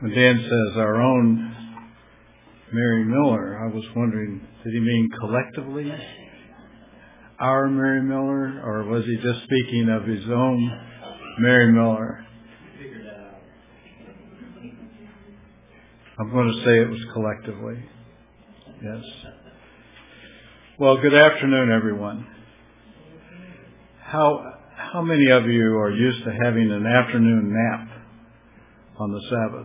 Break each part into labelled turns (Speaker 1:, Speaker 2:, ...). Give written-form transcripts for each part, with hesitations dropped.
Speaker 1: When Dan says our own Mary Miller, I was wondering, did he mean collectively our Mary Miller, or was he just speaking of his own Mary Miller? I'm going to say it was collectively. Yes. Well, good afternoon, everyone. How many of you are used to having an afternoon nap on the Sabbath?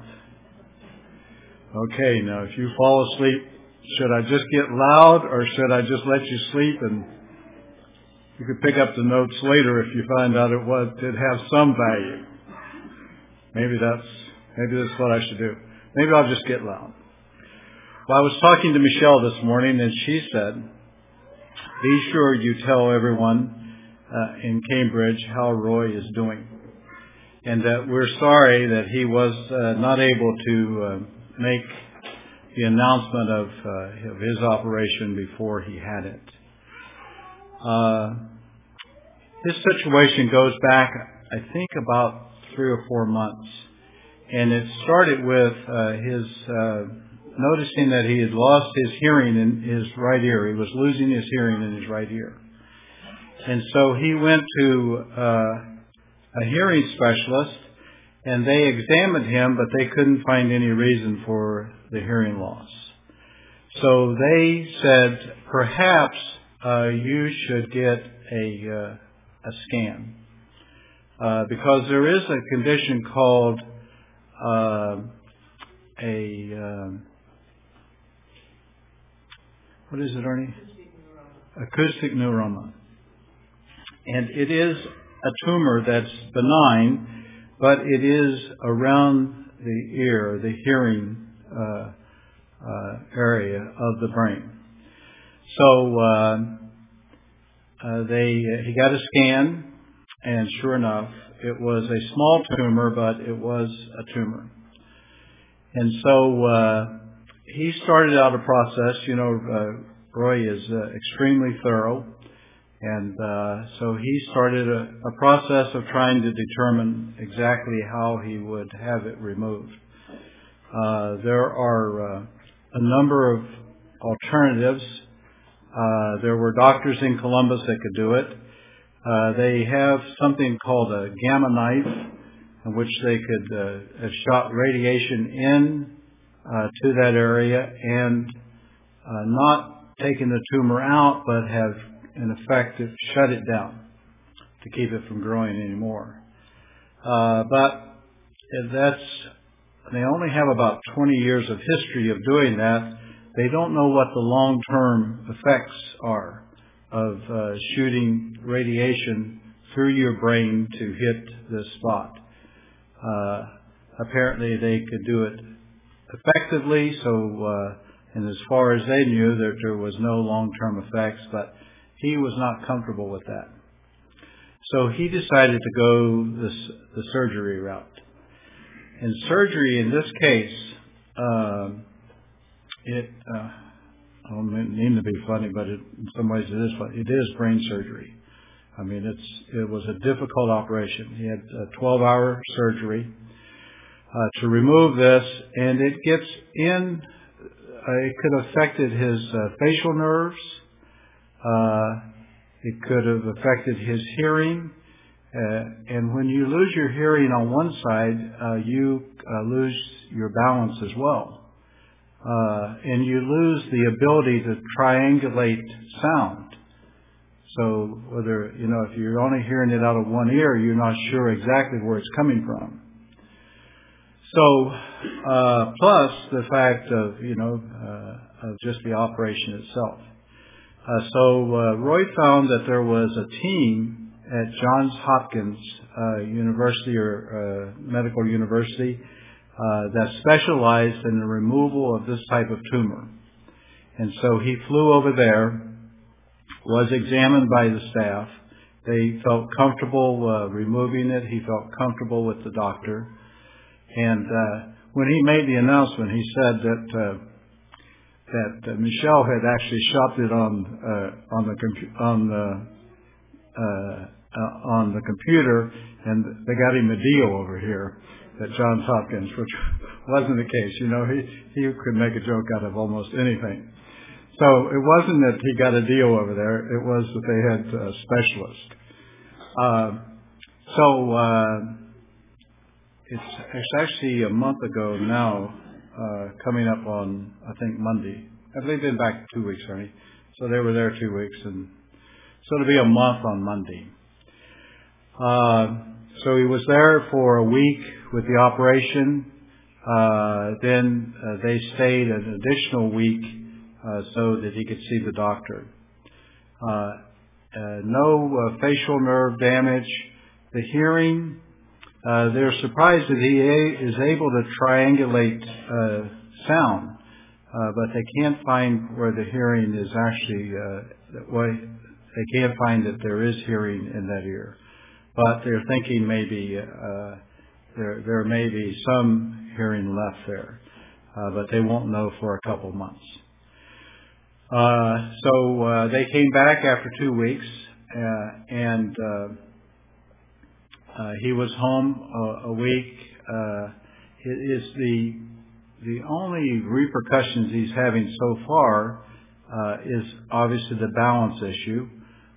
Speaker 1: Okay, now if you fall asleep, should I just get loud or should I just let you sleep and you could pick up the notes later if you find out it did have some value? Maybe that's what I should do. Maybe I'll just get loud. Well, I was talking to Michelle this morning and she said, be sure you tell everyone in Cambridge how Roy is doing, and that we're sorry that he was not able to make the announcement of his operation before he had it. His situation goes back, I think, about 3 or 4 months, and it started with his noticing that he had lost his hearing in his right ear. He was losing his hearing in his right ear. And so he went to a hearing specialist, and they examined him, but they couldn't find any reason for the hearing loss. So they said, perhaps you should get a scan, because there is a condition called what is it, Ernie? Acoustic neuroma. And it is a tumor that's benign, but it is around the ear, the hearing area of the brain. So he got a scan, and sure enough, it was a small tumor, but it was a tumor. And so he started out a process. Roy is extremely thorough. And so he started a process of trying to determine exactly how he would have it removed. There are a number of alternatives. There were doctors in Columbus that could do it. They have something called a gamma knife, in which they could have shot radiation in to that area and not taken the tumor out, but have in effect shut it down to keep it from growing anymore. But they only have about 20 years of history of doing that. They don't know what the long-term effects are of shooting radiation through your brain to hit this spot. Apparently they could do it effectively, and as far as they knew, there was no long-term effects, but he was not comfortable with that. So he decided to go the surgery route. And surgery in this case, I don't mean to be funny, but in some ways it is funny. It is brain surgery. I mean, it was a difficult operation. He had a 12-hour surgery to remove this, and it gets in. It could have affected his facial nerves. It could have affected his hearing. And when you lose your hearing on one side, you lose your balance as well. And you lose the ability to triangulate sound. So whether, if you're only hearing it out of one ear, you're not sure exactly where it's coming from. So, plus the fact of, of just the operation itself. So Roy found that there was a team at Johns Hopkins University or Medical University that specialized in the removal of this type of tumor. And so he flew over there, was examined by the staff. They felt comfortable removing it. He felt comfortable with the doctor. And when he made the announcement, he said that Michelle had actually shopped it on the computer, and they got him a deal over here at Johns Hopkins, which wasn't the case. He could make a joke out of almost anything. So it wasn't that he got a deal over there. It was that they had specialists. It's actually a month ago now, coming up on, I think, Monday. They've been back 2 weeks, Ernie. So they were there 2 weeks, and so it'll be a month on Monday. So he was there for a week with the operation. Then they stayed an additional week so that he could see the doctor. No facial nerve damage. The hearing, they're surprised that he is able to triangulate sound, but they can't find where the hearing is actually, they can't find that there is hearing in that ear. But they're thinking maybe there may be some hearing left there, but they won't know for a couple months. So they came back after 2 weeks, and he was home a week. It is the only repercussions he's having so far is obviously the balance issue.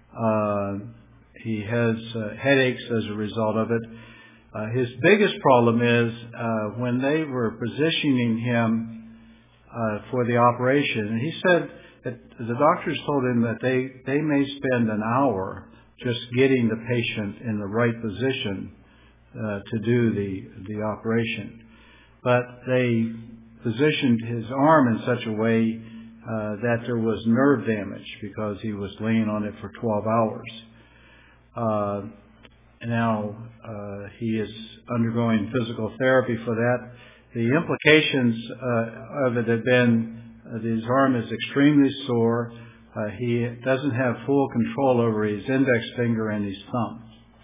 Speaker 1: He has headaches as a result of it. His biggest problem is when they were positioning him for the operation, and he said that the doctors told him that they may spend an hour just getting the patient in the right position to do the operation. But they positioned his arm in such a way that there was nerve damage because he was laying on it for 12 hours. Now he is undergoing physical therapy for that. The implications of it have been that his arm is extremely sore. He doesn't have full control over his index finger and his thumb.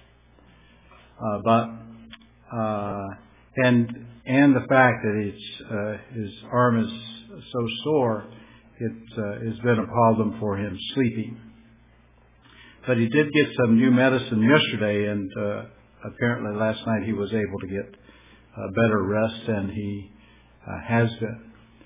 Speaker 1: And the fact that his arm is so sore, it has been a problem for him sleeping. But he did get some new medicine yesterday, and apparently last night he was able to get better rest than he has been.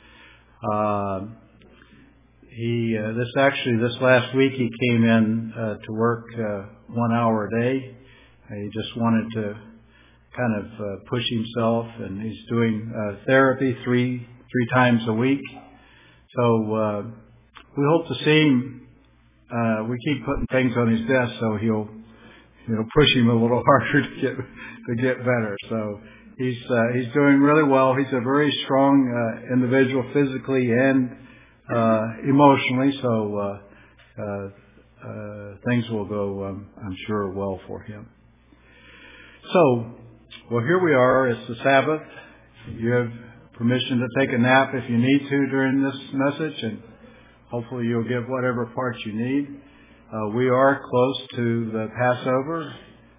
Speaker 1: This last week he came in to work 1 hour a day. He just wanted to kind of push himself, and he's doing therapy three times a week. So we hope to see him. We keep putting things on his desk, so he'll push him a little harder to get better. So he's doing really well. He's a very strong individual physically and emotionally. So things will go, I'm sure, well for him. So, well, here we are. It's the Sabbath. You have permission to take a nap if you need to during this message, and hopefully you'll get whatever parts you need. We are close to the Passover.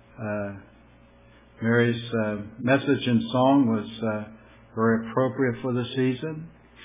Speaker 1: Mary's message and song was very appropriate for the season.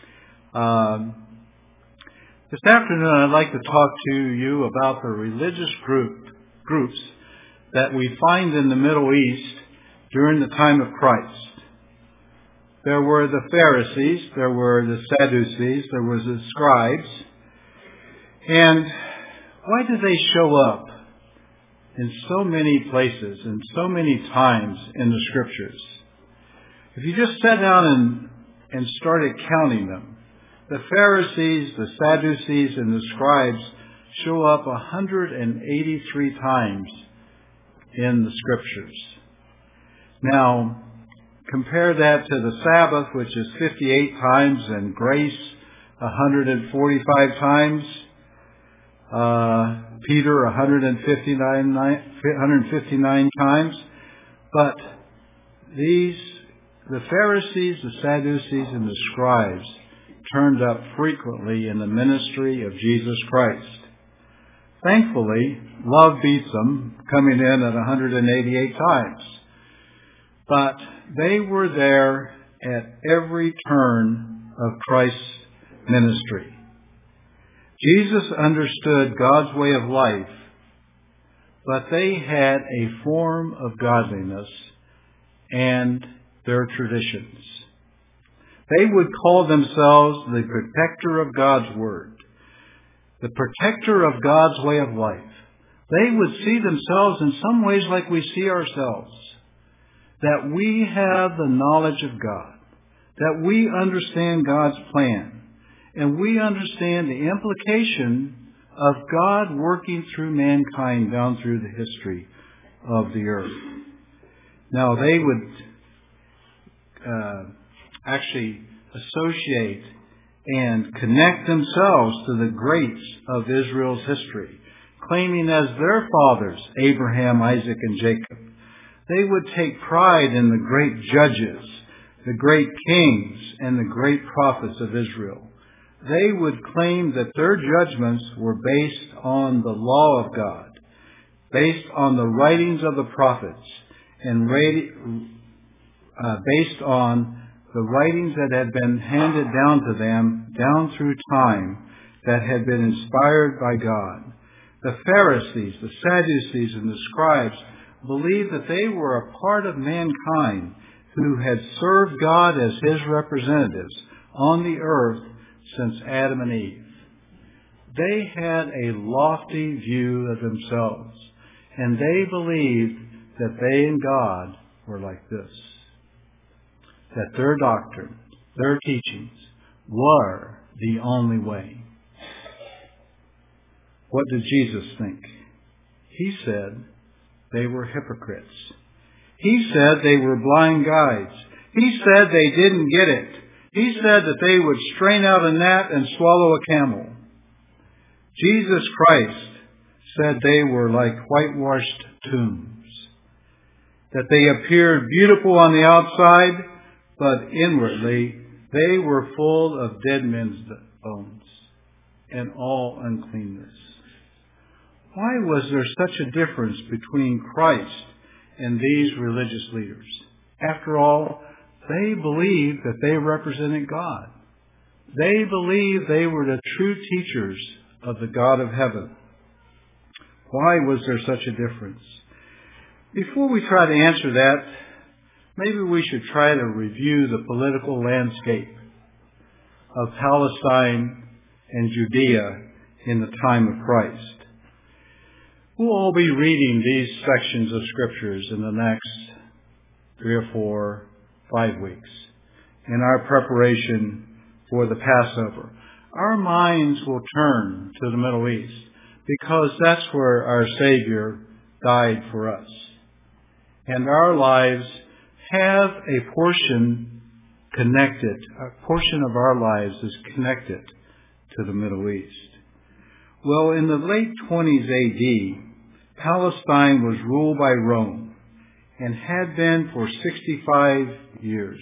Speaker 1: This afternoon I'd like to talk to you about the religious groups that we find in the Middle East during the time of Christ. There were the Pharisees, there were the Sadducees, there was the scribes. And why do they show up in so many places and so many times in the Scriptures? If you just sat down and started counting them, the Pharisees, the Sadducees, and the scribes show up 183 times in the Scriptures. Now, compare that to the Sabbath, which is 58 times, and grace 145 times. Peter 159 times. But the Pharisees, the Sadducees, and the scribes turned up frequently in the ministry of Jesus Christ. Thankfully, love beats them, coming in at 188 times. But they were there at every turn of Christ's ministry. Jesus understood God's way of life, but they had a form of godliness and their traditions. They would call themselves the protector of God's Word, the protector of God's way of life. They would see themselves in some ways like we see ourselves, that we have the knowledge of God, that we understand God's plan, and we understand the implication of God working through mankind down through the history of the earth. Now, they would actually associate and connect themselves to the greats of Israel's history, claiming as their fathers Abraham, Isaac, and Jacob. They would take pride in the great judges, the great kings, and the great prophets of Israel. They would claim that their judgments were based on the law of God, based on the writings of the prophets, and based on the writings that had been handed down to them down through time, that had been inspired by God. The Pharisees, the Sadducees, and the scribes believed that they were a part of mankind who had served God as His representatives on the earth since Adam and Eve. They had a lofty view of themselves, and they believed that they and God were like this, that their doctrine, their teachings were the only way. What did Jesus think? He said they were hypocrites. He said they were blind guides. He said they didn't get it. He said that they would strain out a gnat and swallow a camel. Jesus Christ said they were like whitewashed tombs, that they appeared beautiful on the outside, but inwardly they were full of dead men's bones and all uncleanness. Why was there such a difference between Christ and these religious leaders? After all, they believed that they represented God. They believed they were the true teachers of the God of heaven. Why was there such a difference? Before we try to answer that, maybe we should try to review the political landscape of Palestine and Judea in the time of Christ. We'll all be reading these sections of Scriptures in the next 3 or 4, 5 weeks in our preparation for the Passover. Our minds will turn to the Middle East because that's where our Savior died for us. And our lives have a portion connected. A portion of our lives is connected to the Middle East. Well, in the late 20s A.D., Palestine was ruled by Rome and had been for 65 years,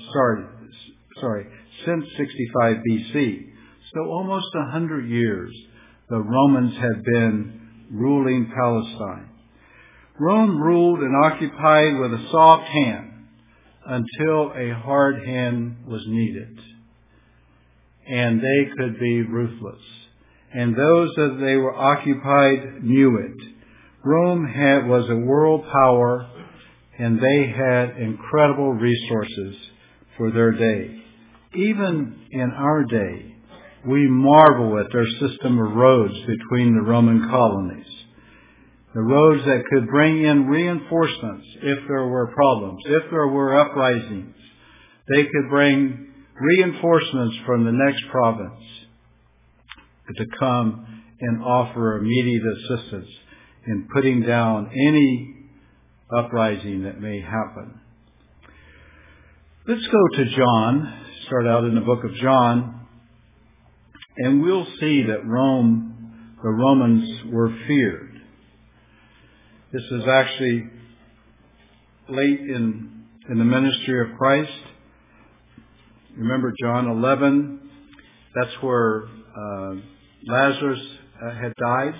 Speaker 1: since 65 B.C. So almost 100 years the Romans had been ruling Palestine. Rome ruled and occupied with a soft hand until a hard hand was needed. And they could be ruthless. And those that they were occupied knew it. Rome was a world power, and they had incredible resources for their day. Even in our day, we marvel at their system of roads between the Roman colonies. The roads that could bring in reinforcements if there were problems, if there were uprisings. They could bring reinforcements from the next province to come and offer immediate assistance in putting down any uprising that may happen. Let's go to John, start out in the book of John, and we'll see that the Romans were feared. This is actually late in the ministry of Christ. Remember John 11, that's where Lazarus had died,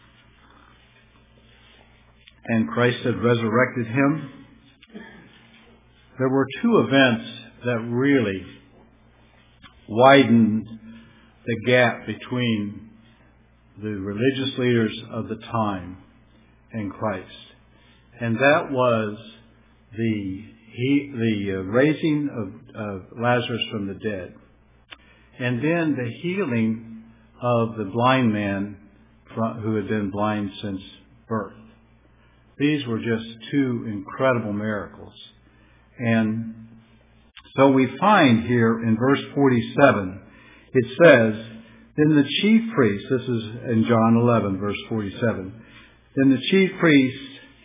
Speaker 1: and Christ had resurrected him. There were two events that really widened the gap between the religious leaders of the time and Christ. And that was the raising Lazarus from the dead. And then the healing of the blind man who had been blind since birth. These were just two incredible miracles. And so we find here in verse 47, it says, then the chief priests, this is in John 11, verse 47, then the chief priests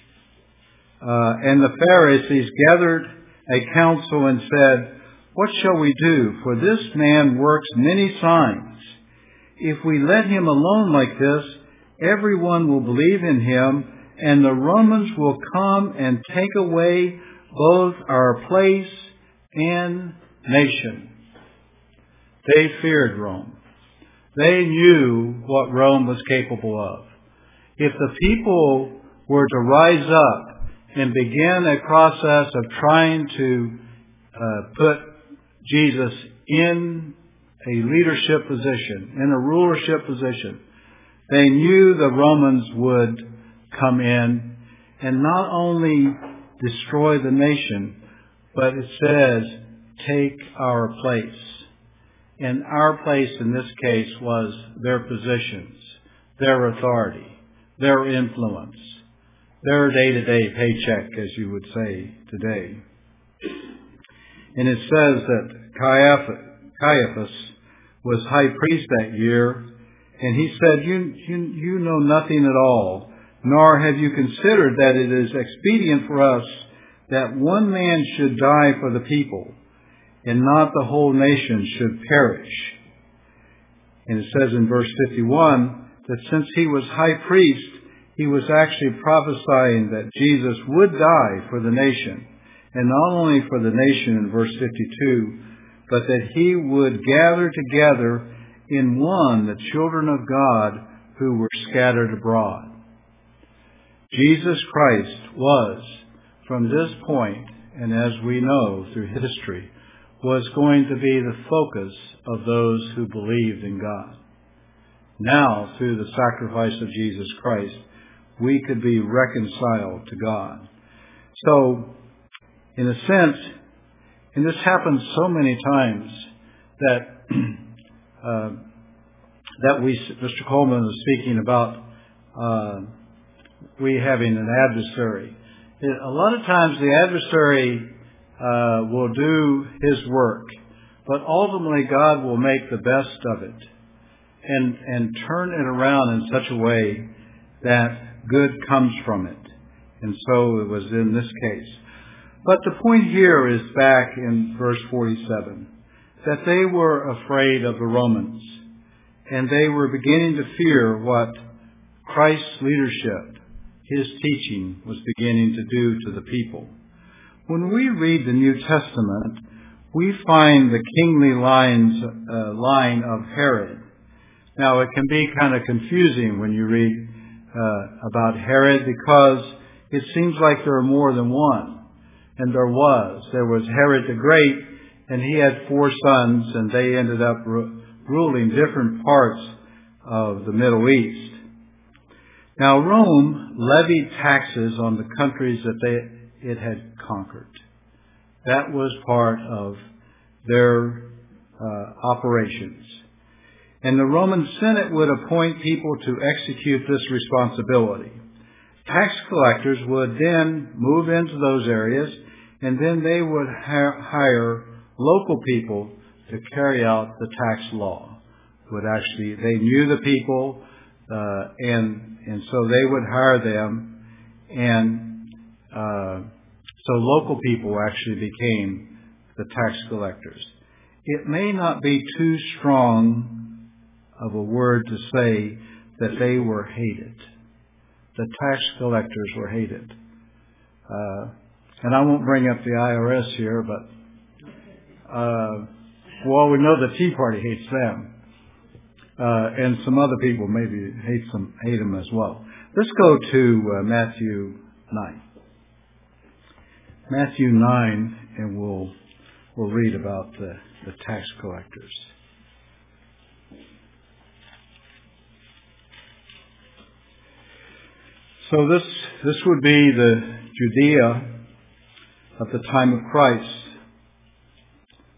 Speaker 1: and the Pharisees gathered a council and said, what shall we do? For this man works many signs. If we let him alone like this, everyone will believe in him, and the Romans will come and take away both our place and nation. They feared Rome. They knew what Rome was capable of. If the people were to rise up and begin a process of trying to put Jesus in a leadership position, in a rulership position, they knew the Romans would come in and not only destroy the nation, but it says, take our place. And our place in this case was their positions, their authority, their influence, their day-to-day paycheck, as you would say today. And it says that Caiaphas was high priest that year, and he said, you know nothing at all, nor have you considered that it is expedient for us that one man should die for the people, and not the whole nation should perish. And it says in verse 51 that since he was high priest, he was actually prophesying that Jesus would die for the nation. And not only for the nation in verse 52, but that he would gather together in one the children of God who were scattered abroad. Jesus Christ was, from this point, and as we know through history, was going to be the focus of those who believed in God. Now, through the sacrifice of Jesus Christ, we could be reconciled to God. So, in a sense, and this happens so many times that Mr. Coleman was speaking about we having an adversary. A lot of times the adversary will do his work, but ultimately God will make the best of it and turn it around in such a way that good comes from it. And so it was in this case. But the point here is back in verse 47, that they were afraid of the Romans, and they were beginning to fear what Christ's leadership, his teaching, was beginning to do to the people. When we read the New Testament, we find the kingly line of Herod. Now, it can be kind of confusing when you read about Herod, because it seems like there are more than one. And there was. There was Herod the Great, and he had 4 sons, and they ended up ruling different parts of the Middle East. Now, Rome levied taxes on the countries that it had conquered. That was part of their operations. And the Roman Senate would appoint people to execute this responsibility. Tax collectors would then move into those areas, and then they would hire local people to carry out the tax law. They knew the people, and so they would hire them, and so local people actually became the tax collectors. It may not be too strong of a word to say that they were hated. The tax collectors were hated. And I won't bring up the IRS here, but, we know the Tea Party hates them. And some other people maybe hate them as well. Let's go to Matthew 9. Matthew 9, and we'll read about the tax collectors. So this would be the Judea of the time of Christ.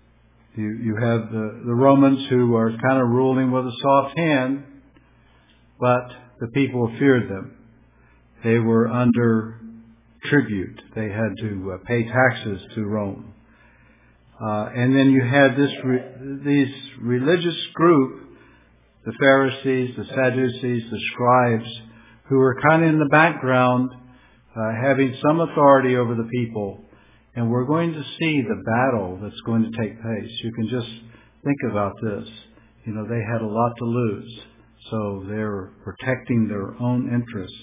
Speaker 1: You have the Romans who are kind of ruling with a soft hand, but the people feared them. They were under tribute. They had to pay taxes to Rome. And then you had these religious group, the Pharisees, the Sadducees, the scribes, who were kind of in the background, having some authority over the people. And we're going to see the battle that's going to take place. You can just think about this. They had a lot to lose. So they're protecting their own interest.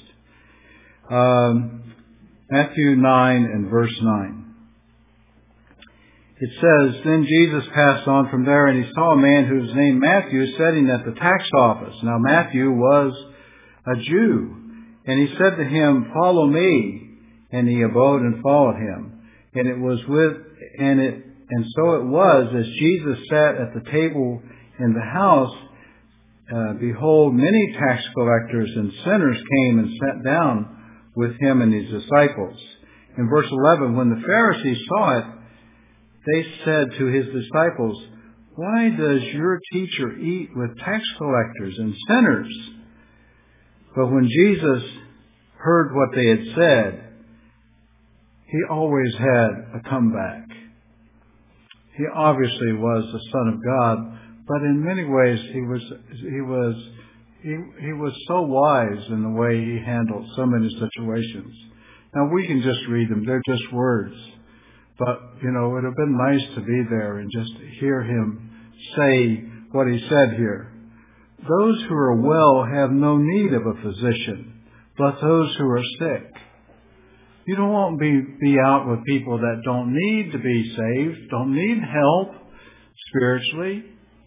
Speaker 1: Matthew 9 and verse 9. It says, Then Jesus passed on from there, and he saw a man who was named Matthew sitting at the tax office. Now Matthew was a Jew. And he said to him, Follow me. And he abode and followed him. And so it was, as Jesus sat at the table in the house, behold, many tax collectors and sinners came and sat down with him and his disciples. In verse 11, when the Pharisees saw it, they said to his disciples, Why does your teacher eat with tax collectors and sinners? But when Jesus heard what they had said, he always had a comeback. He obviously was the Son of God, but in many ways he was so wise in the way he handled so many situations. Now we can just read them; they're just words. But it would have been nice to be there and just hear him say what he said here. Those who are well have no need of a physician, but those who are sick. You don't want to be out with people that don't need to be saved, don't need help spiritually.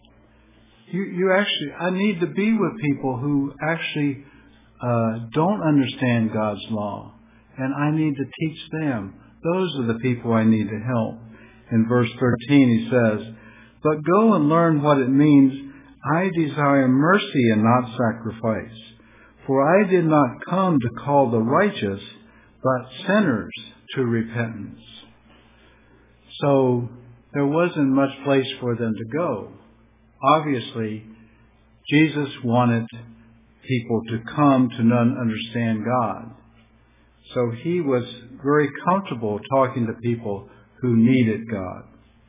Speaker 1: I need to be with people who actually don't understand God's law, and I need to teach them. Those are the people I need to help. In verse 13 he says, But go and learn what it means, I desire mercy and not sacrifice. For I did not come to call the righteous, but sinners to repentance. So there wasn't much place for them to go. Obviously, Jesus wanted people to come to understand God. So he was very comfortable talking to people who needed God.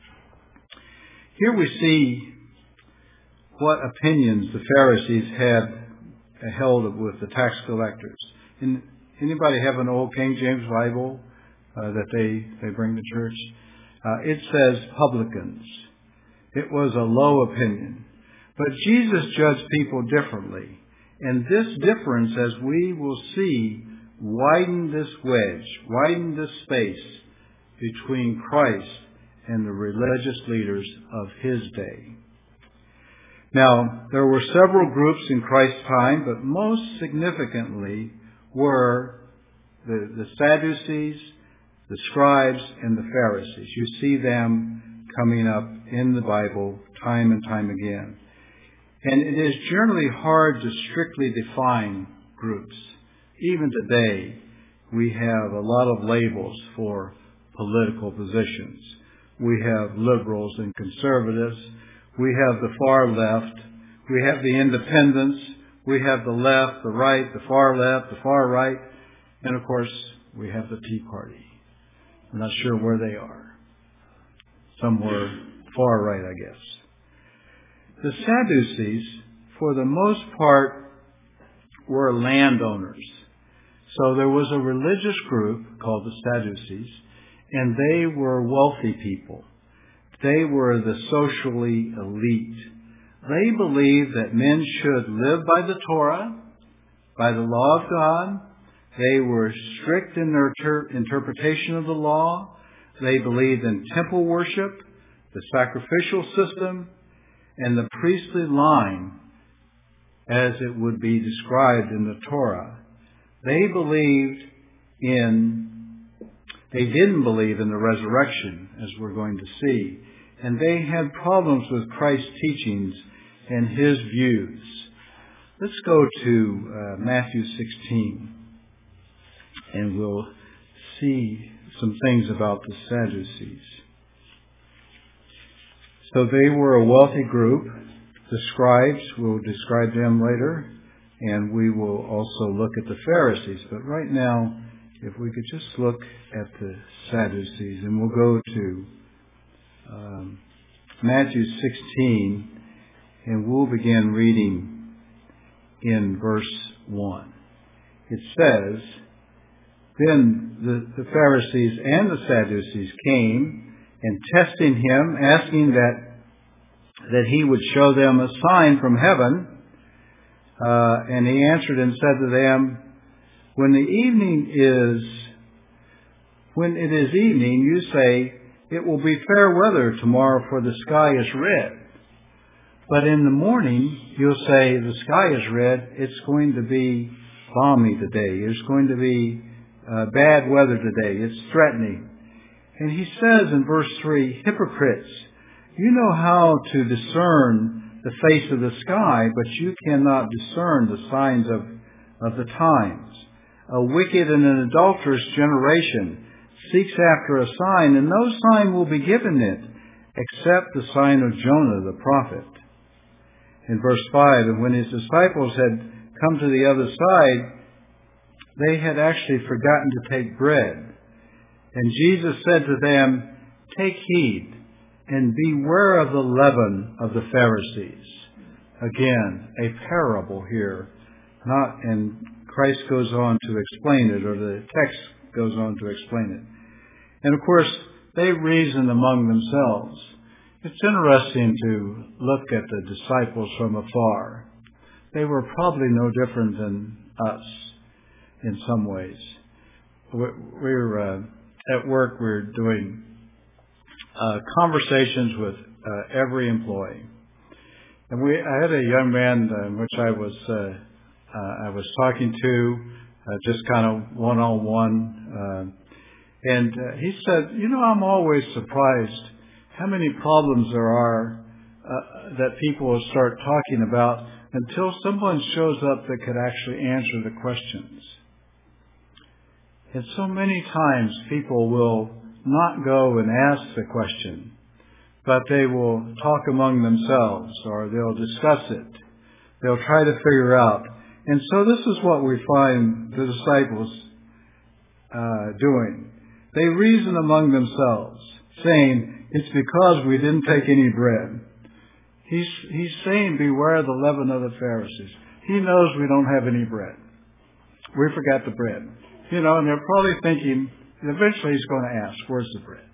Speaker 1: Here we see what opinions the Pharisees had held with the tax collectors. Anybody have an old King James Bible that they bring to church? It says publicans. It was a low opinion. But Jesus judged people differently. And this difference, as we will see, widened this wedge, widened this space between Christ and the religious leaders of his day. Now, there were several groups in Christ's time, but most significantly were the Sadducees, the scribes, and the Pharisees. You see them coming up in the Bible time and time again. And it is generally hard to strictly define groups. Even today, we have a lot of labels for political positions. We have liberals and conservatives. We have the far left. We have the independents. We have the left, the right, the far left, the far right. And of course, we have the Tea Party. I'm not sure where they are. Somewhere far right, I guess. The Sadducees, for the most part, were landowners. So there was a religious group called the Sadducees, and they were wealthy people. They were the socially elite. They believed that men should live by the Torah, by the law of God. They were strict in their interpretation of the law. They believed in temple worship, the sacrificial system, and the priestly line as it would be described in the Torah. They didn't believe in the resurrection, as we're going to see. And they had problems with Christ's teachings and his views. Let's go to Matthew 16, and we'll see some things about the Sadducees. So they were a wealthy group. The scribes, we'll describe them later, and we will also look at the Pharisees. But right now, if we could just look at the Sadducees, and we'll go to Matthew 16, and we'll begin reading in verse 1. It says, Then the Pharisees and the Sadducees came, and testing him, asking that he would show them a sign from heaven. And he answered and said to them, When it is evening, you say, It will be fair weather tomorrow, for the sky is red. But in the morning, you'll say, the sky is red, it's going to be balmy today. It's going to be bad weather today. It's threatening. And he says in verse 3, Hypocrites, you know how to discern the face of the sky, but you cannot discern the signs of the times. A wicked and an adulterous generation seeks after a sign, and no sign will be given it, except the sign of Jonah the prophet. In verse 5, and when his disciples had come to the other side, they had actually forgotten to take bread. And Jesus said to them, Take heed, and beware of the leaven of the Pharisees. Again, a parable here. And Christ goes on to explain it, or the text goes on to explain it. And of course, they reason among themselves. It's interesting to look at the disciples from afar. They were probably no different than us in some ways. We're at work, we're doing conversations with every employee. And I had a young man which I was talking to, just kind of one-on-one. And he said, I'm always surprised how many problems there are that people will start talking about until someone shows up that could actually answer the questions. And so many times people will not go and ask the question, but they will talk among themselves, or they'll discuss it. They'll try to figure out. And so this is what we find the disciples doing. They reason among themselves, saying, it's because we didn't take any bread. He's saying, beware the leaven of the Pharisees. He knows we don't have any bread. We forgot the bread. And they're probably thinking, eventually he's going to ask, where's the bread?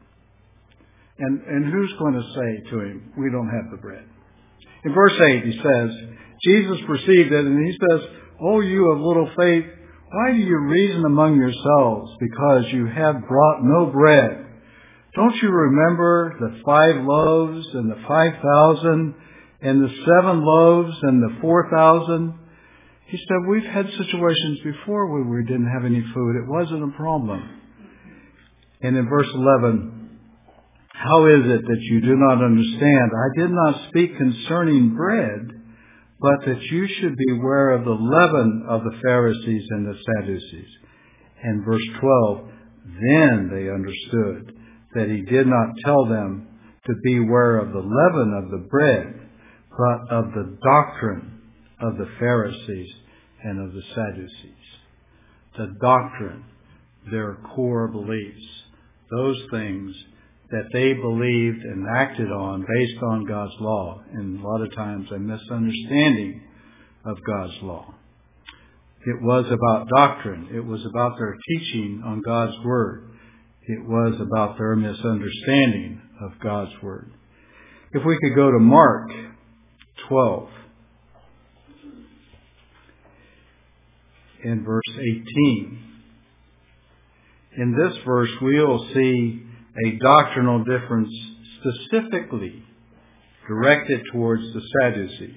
Speaker 1: And who's going to say to him, we don't have the bread? In verse 8, he says, Jesus perceived it, and he says, O you of little faith, why do you reason among yourselves, because you have brought no bread? Don't you remember the 5 loaves and the 5,000 and the 7 loaves and the 4,000? He said, we've had situations before where we didn't have any food. It wasn't a problem. And in verse 11, how is it that you do not understand? I did not speak concerning bread, but that you should beware of the leaven of the Pharisees and the Sadducees. And verse 12, then they understood that he did not tell them to beware of the leaven of the bread, but of the doctrine of the Pharisees and of the Sadducees. The doctrine, their core beliefs, those things that they believed and acted on based on God's law, and a lot of times a misunderstanding of God's law. It was about doctrine. It was about their teaching on God's Word. It was about their misunderstanding of God's Word. If we could go to Mark 12 in verse 18. In this verse, we'll see a doctrinal difference specifically directed towards the Sadducees.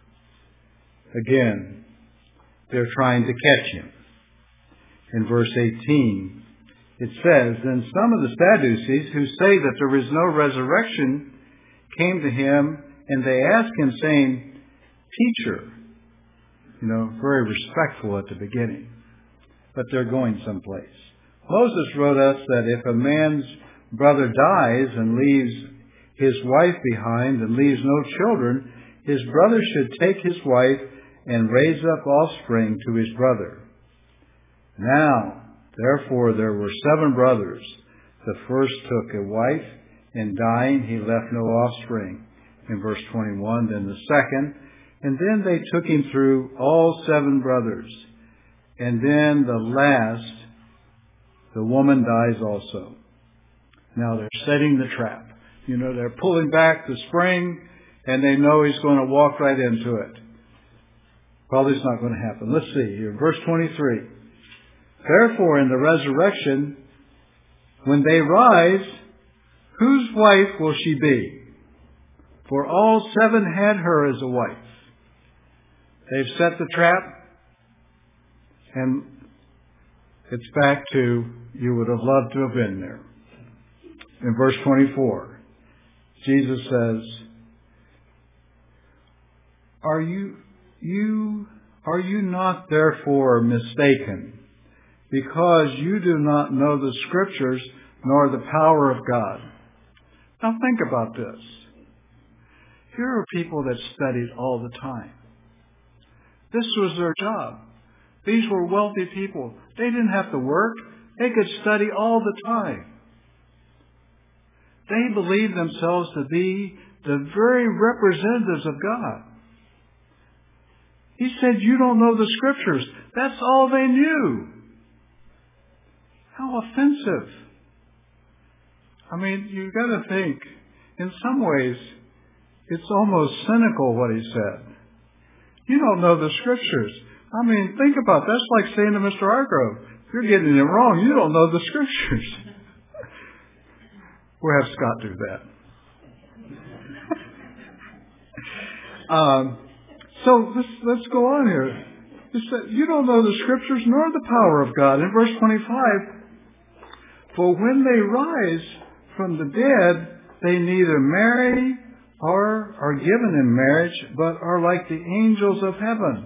Speaker 1: Again, they're trying to catch him. In verse 18, it says, Then some of the Sadducees who say that there is no resurrection came to him, and they asked him, saying, Teacher, very respectful at the beginning, but they're going someplace. Moses wrote us that if a man's brother dies and leaves his wife behind and leaves no children, his brother should take his wife and raise up offspring to his brother. Now, therefore, there were 7 brothers. The first took a wife, and dying, he left no offspring. In verse 21, then the second, and then they took him through all 7 brothers. And then the last, the woman dies also. Now they're setting the trap. They're pulling back the spring, and they know he's going to walk right into it. Probably it's not going to happen. Let's see here. Verse 23. Therefore, in the resurrection, when they rise, whose wife will she be? For all 7 had her as a wife. They've set the trap, and it's back to, you would have loved to have been there. In verse 24, Jesus says, Are you not therefore mistaken, because you do not know the Scriptures nor the power of God? Now think about this. Here are people that studied all the time. This was their job. These were wealthy people. They didn't have to work. They could study all the time. They believed themselves to be the very representatives of God. He said, you don't know the Scriptures. That's all they knew. How offensive. You've got to think, in some ways, it's almost cynical what he said. You don't know the Scriptures. Think about it. That's like saying to Mr. Hargrove, you're getting it wrong. You don't know the Scriptures. We'll have Scott do that. So let's go on here. It said, you don't know the Scriptures nor the power of God. In verse 25, for when they rise from the dead, they neither marry or are given in marriage, but are like the angels of heaven.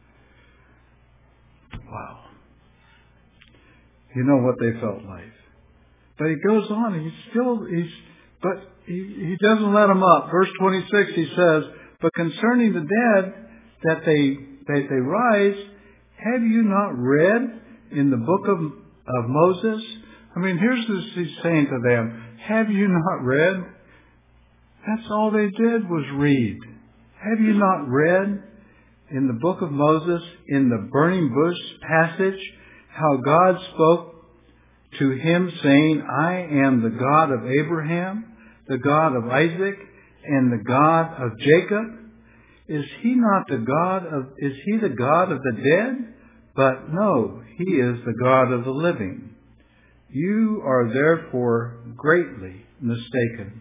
Speaker 1: Wow. You know what they felt like. But he goes on, but he doesn't let them up. Verse 26, he says, but concerning the dead, that they rise, have you not read in the book of Moses? Here's this he's saying to them, have you not read? That's all they did was read. Have you not read in the book of Moses, in the burning bush passage, how God spoke to him saying, I am the God of Abraham, the God of Isaac, and the God of Jacob? Is he the God of the dead? But no, he is the God of the living. You are therefore greatly mistaken.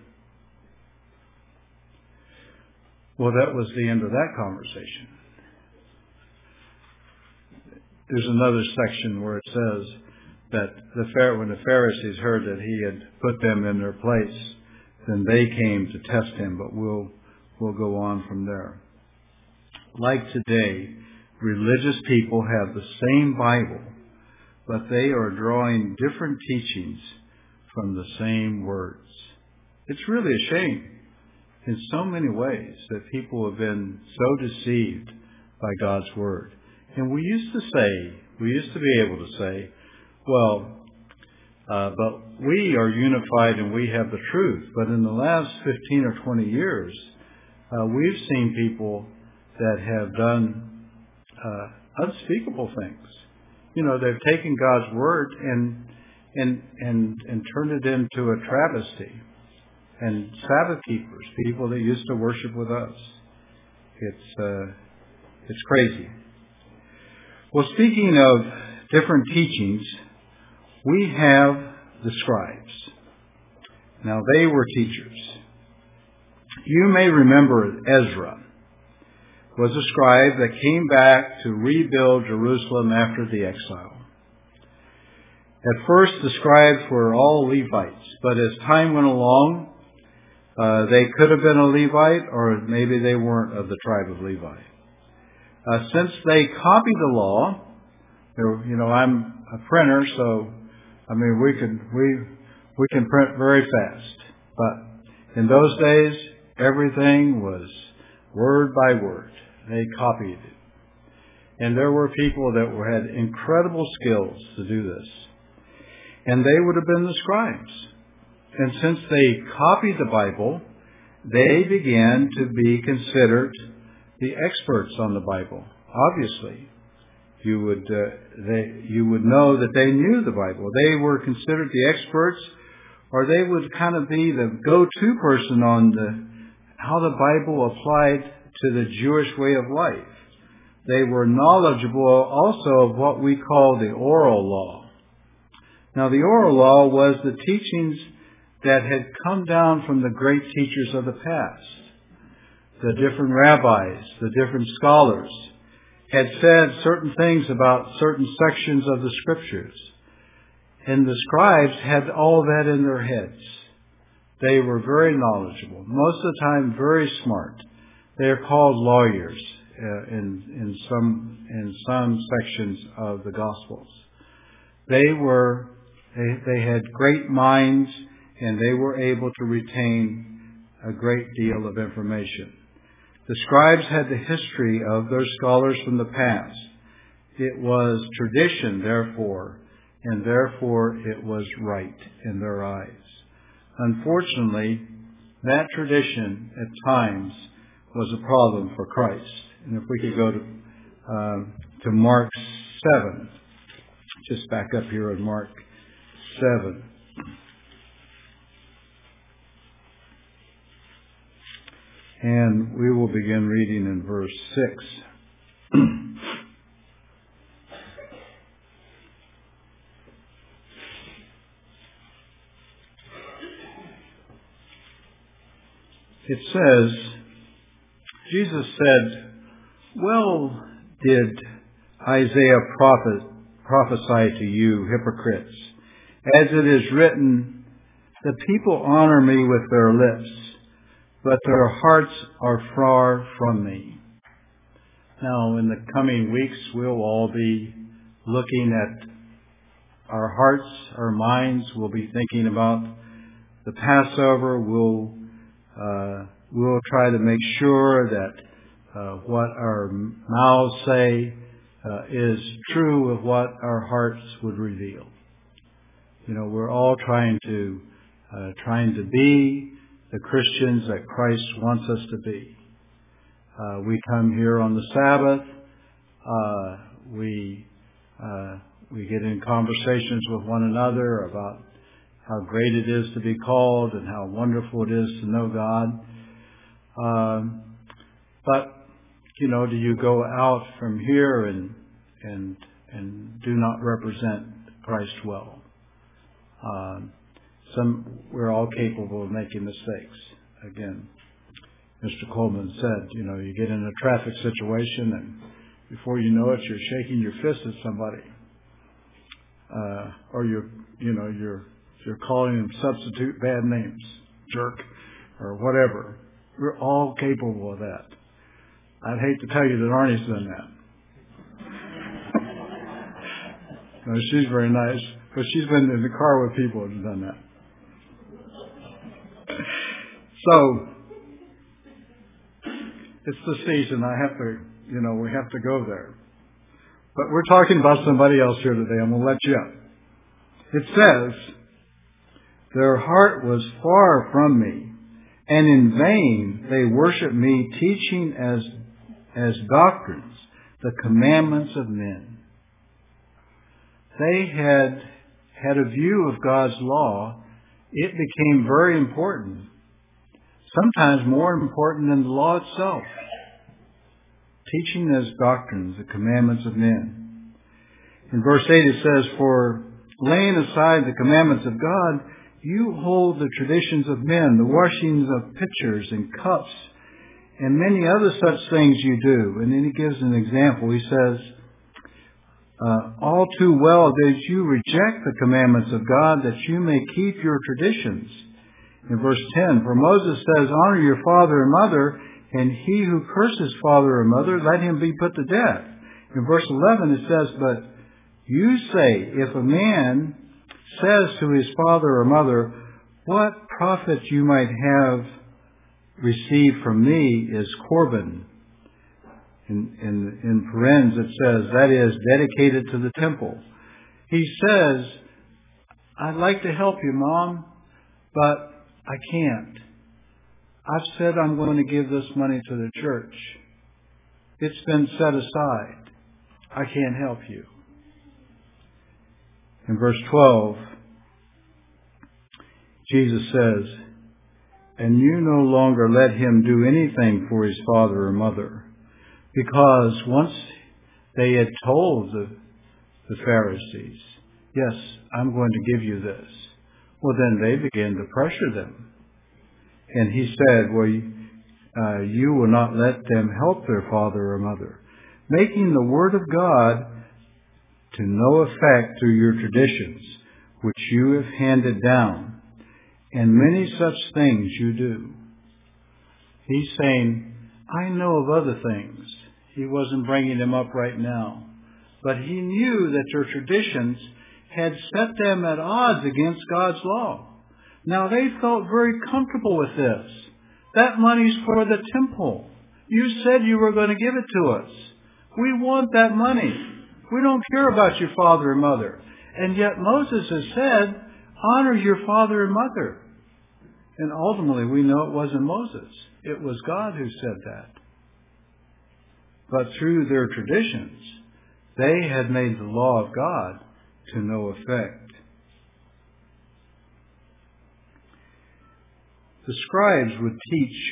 Speaker 1: Well, that was the end of that conversation. There's another section where it says that when the Pharisees heard that he had put them in their place, then they came to test him, but we'll go on from there. Like today, religious people have the same Bible, but they are drawing different teachings from the same words. It's really a shame in so many ways that people have been so deceived by God's Word. And we used to be able to say, but we are unified and we have the truth. But in the last 15 or 20 years, we've seen people that have done unspeakable things. They've taken God's Word and turned it into a travesty. And Sabbath keepers, people that used to worship with us. It's crazy. Well, speaking of different teachings, we have the scribes. Now, they were teachers. You may remember Ezra was a scribe that came back to rebuild Jerusalem after the exile. At first, the scribes were all Levites, but as time went along, they could have been a Levite, or maybe they weren't of the tribe of Levi. Since they copied the law, I'm a printer, so we can print very fast. But In those days, everything was word by word. They copied it. And there were people that had incredible skills to do this. And they would have been the scribes. And since they copied the Bible, they began to be considered the experts on the Bible. Obviously, you would know that they knew the Bible. They were considered the experts, or they would kind of be the go-to person on how the Bible applied to the Jewish way of life. They were knowledgeable also of what we call the oral law. Now, the oral law was the teachings that had come down from the great teachers of the past. The different rabbis, the different scholars had said certain things about certain sections of the Scriptures. And the scribes had all that in their heads. They were very knowledgeable, most of the time very smart. They are called lawyers in some sections of the Gospels. They had great minds, and they were able to retain a great deal of information. The scribes had the history of their scholars from the past. It was tradition, therefore, and therefore it was right in their eyes. Unfortunately, that tradition at times was a problem for Christ. And if we could go to Mark 7, just back up here in Mark 7. And we will begin reading in verse 6. It says, Jesus said, "Well did Isaiah prophesy to you, hypocrites. As it is written, the people honor me with their lips, but their hearts are far from me." Now, in the coming weeks, we'll all be looking at our hearts, our minds. We'll be thinking about the Passover. We'll try to make sure that what our mouths say is true of what our hearts would reveal. You know, we're all trying to be the Christians that Christ wants us to be. We come here on the Sabbath. We get in conversations with one another about how great it is to be called and how wonderful it is to know God. But you know, do you go out from here and do not represent Christ well? We're all capable of making mistakes. Again, Mr. Coleman said, you know, you get in a traffic situation and before you know it, you're shaking your fist at somebody, or you're calling them substitute bad names, jerk, or whatever. We're all capable of that. I'd hate to tell you that Arnie's done that. No, she's very nice, but she's been in the car with people who've done that. So, it's the season. We have to go there. But we're talking about somebody else here today. I'm going to let you up. It says, their heart was far from me, and in vain they worship me, teaching as doctrines the commandments of men. They had a view of God's law. It became very important, sometimes more important than the law itself. Teaching as doctrines the commandments of men. In verse 8 it says, "For laying aside the commandments of God, you hold the traditions of men, the washings of pitchers and cups, and many other such things you do." And then he gives an example. He says, "All too well did you reject the commandments of God, that you may keep your traditions." In verse 10, "For Moses says, honor your father and mother, and he who curses father or mother, let him be put to death." In verse 11 it says, "But you say, if a man says to his father or mother, what profit you might have received from me is Corban. In parens it says, that is, dedicated to the temple. He says, I'd like to help you, Mom, but I can't. I've said I'm going to give this money to the church. It's been set aside. I can't help you. In verse 12, Jesus says, and you no longer let him do anything for his father or mother, because once they had told the Pharisees, yes, I'm going to give you this. Well, then they began to pressure them. And he said, well, you will not let them help their father or mother, making the word of God to no effect through your traditions, which you have handed down, and many such things you do. He's saying, I know of other things. He wasn't bringing them up right now. But he knew that their traditions had set them at odds against God's law. Now they felt very comfortable with this. That money's for the temple. You said you were going to give it to us. We want that money. We don't care about your father and mother. And yet Moses has said, honor your father and mother. And ultimately we know it wasn't Moses. It was God who said that. But through their traditions, they had made the law of God to no effect. The scribes would teach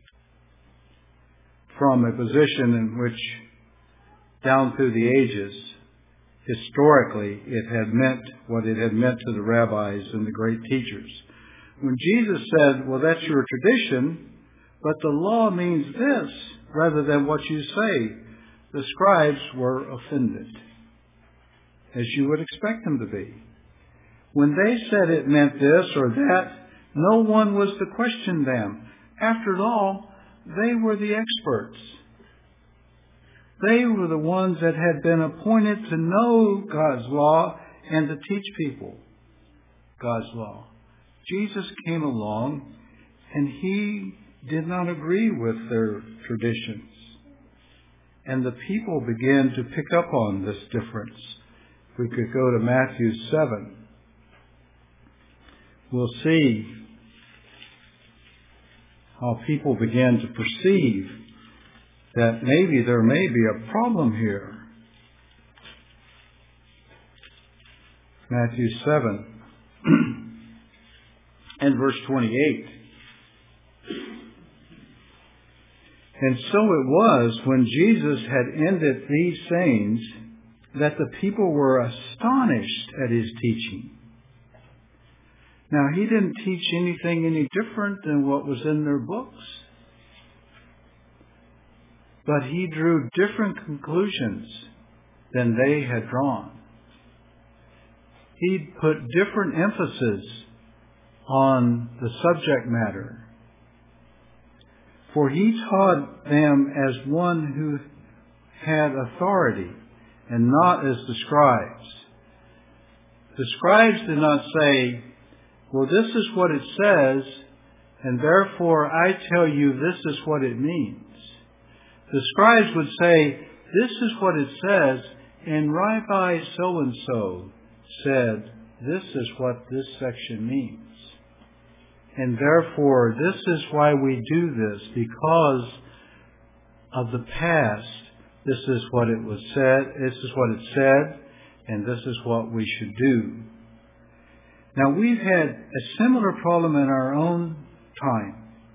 Speaker 1: from a position in which, down through the ages, historically, it had meant what it had meant to the rabbis and the great teachers. When Jesus said, well, that's your tradition, but the law means this, rather than what you say, the scribes were offended, as you would expect them to be. When they said it meant this or that, no one was to question them. After all, they were the experts. They were the ones that had been appointed to know God's law and to teach people God's law. Jesus came along and he did not agree with their traditions. And the people began to pick up on this difference. If we could go to Matthew 7, we'll see how people began to perceive that maybe there may be a problem here. Matthew 7 and verse 28. And so it was when Jesus had ended these sayings that the people were astonished at his teaching. Now, he didn't teach anything any different than what was in their books. But he drew different conclusions than they had drawn. He put different emphasis on the subject matter. For he taught them as one who had authority and not as the scribes. The scribes did not say, well, this is what it says, and therefore I tell you this is what it means. The scribes would say, this is what it says, and Rabbi so-and-so said, this is what this section means. And therefore, this is why we do this, because of the past. This is what it was said, this is what it said, and this is what we should do. Now, we've had a similar problem in our own time.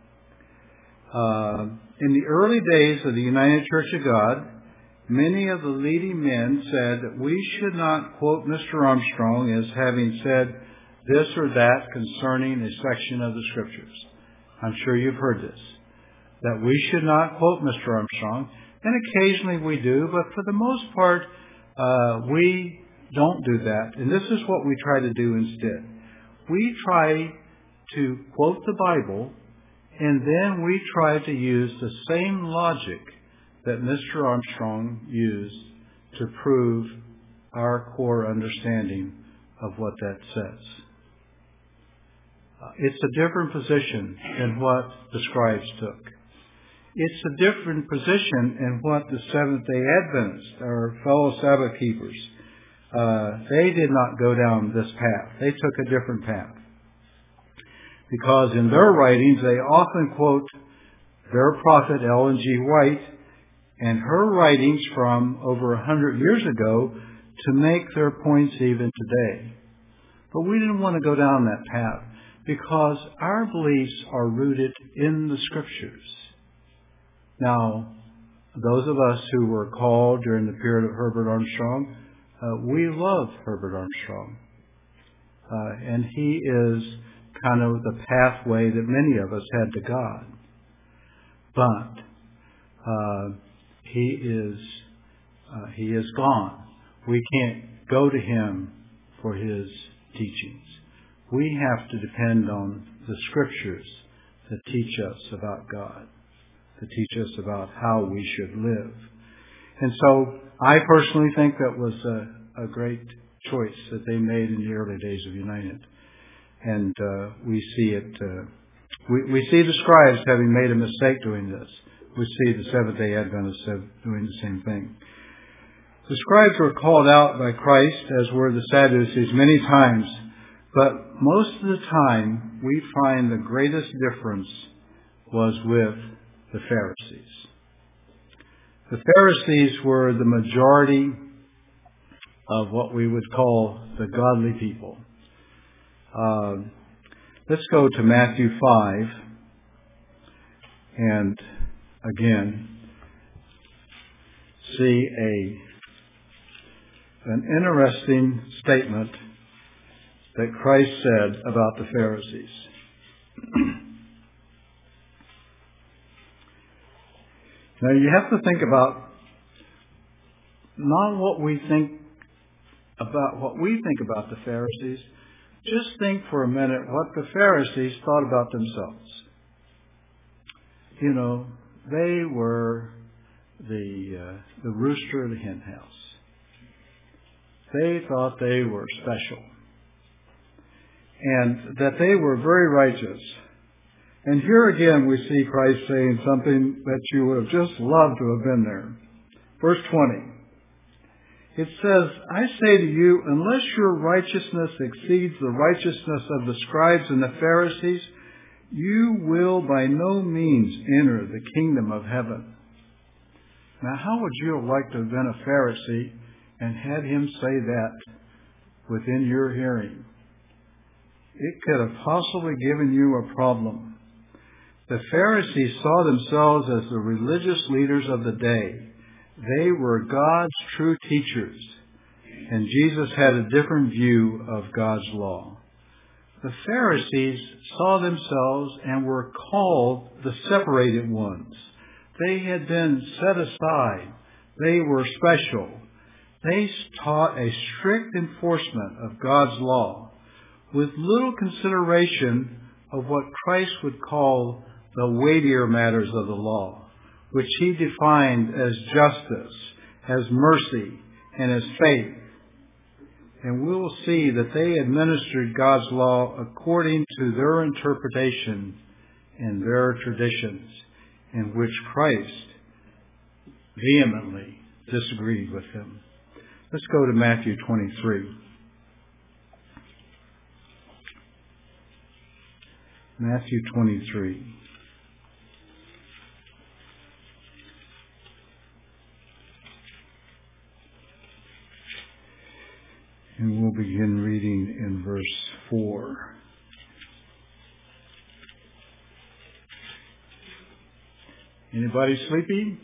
Speaker 1: In the early days of the United Church of God, many of the leading men said that we should not quote Mr. Armstrong as having said this or that concerning a section of the Scriptures. I'm sure you've heard this. That we should not quote Mr. Armstrong, and occasionally we do, but for the most part, we don't do that. And this is what we try to do instead. We try to quote the Bible, and then we try to use the same logic that Mr. Armstrong used to prove our core understanding of what that says. It's a different position than what the scribes took. It's a different position in what the Seventh-day Adventists, our fellow Sabbath keepers, they did not go down this path. They took a different path. Because in their writings, they often quote their prophet Ellen G. White and her writings from over 100 years ago to make their points even today. But we didn't want to go down that path because our beliefs are rooted in the Scriptures. Now, those of us who were called during the period of Herbert Armstrong, we love Herbert Armstrong. And he is kind of the pathway that many of us had to God. But he is gone. We can't go to him for his teachings. We have to depend on the Scriptures that teach us about God, to teach us about how we should live. And so I personally think that was a great choice that they made in the early days of United. And we see it. We see the scribes having made a mistake doing this. We see the Seventh-day Adventists doing the same thing. The scribes were called out by Christ, as were the Sadducees, many times. But most of the time, we find the greatest difference was with the Pharisees. The Pharisees were the majority of what we would call the godly people. Let's go to Matthew 5 and again see an interesting statement that Christ said about the Pharisees. Now you have to think about not what we think about the Pharisees. Just think for a minute what the Pharisees thought about themselves. You know, they were the rooster of the hen house. They thought they were special. And that they were very righteous. And here again we see Christ saying something that you would have just loved to have been there. Verse 20. It says, I say to you, unless your righteousness exceeds the righteousness of the scribes and the Pharisees, you will by no means enter the kingdom of heaven. Now, how would you have liked to have been a Pharisee and had him say that within your hearing? It could have possibly given you a problem. The Pharisees saw themselves as the religious leaders of the day. They were God's true teachers, and Jesus had a different view of God's law. The Pharisees saw themselves and were called the separated ones. They had been set aside. They were special. They taught a strict enforcement of God's law with little consideration of what Christ would call the weightier matters of the law, which he defined as justice, as mercy, and as faith. And we will see that they administered God's law according to their interpretation and their traditions, in which Christ vehemently disagreed with them. Let's go to Matthew 23. Matthew 23. And we'll begin reading in verse 4. Anybody sleepy?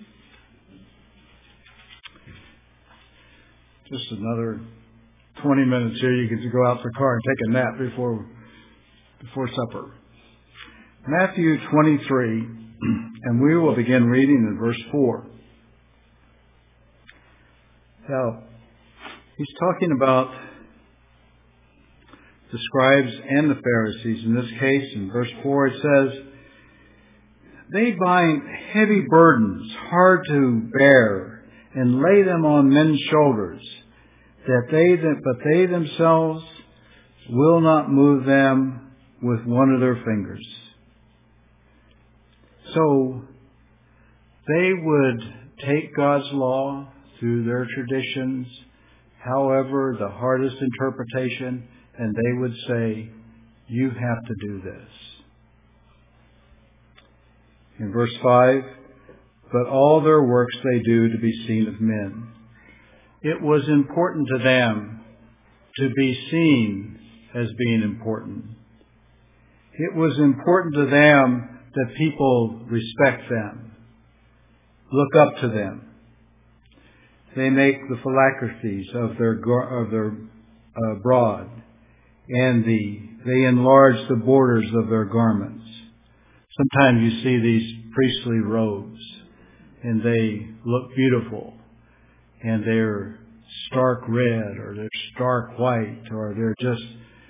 Speaker 1: Just another 20 minutes here. You can go out to the car and take a nap before supper. Matthew 23, and we will begin reading in verse 4. Now, he's talking about the scribes and the Pharisees. In this case, in verse 4, it says, they bind heavy burdens, hard to bear, and lay them on men's shoulders, but they themselves will not move them with one of their fingers. So they would take God's law through their traditions, however, the hardest interpretation, and they would say, you have to do this. In verse 5, but all their works they do to be seen of men. It was important to them to be seen as being important. It was important to them that people respect them, look up to them. They make the phylacteries of their broad, and they enlarge the borders of their garments. Sometimes you see these priestly robes, and they look beautiful, and they're stark red, or they're stark white, or they're just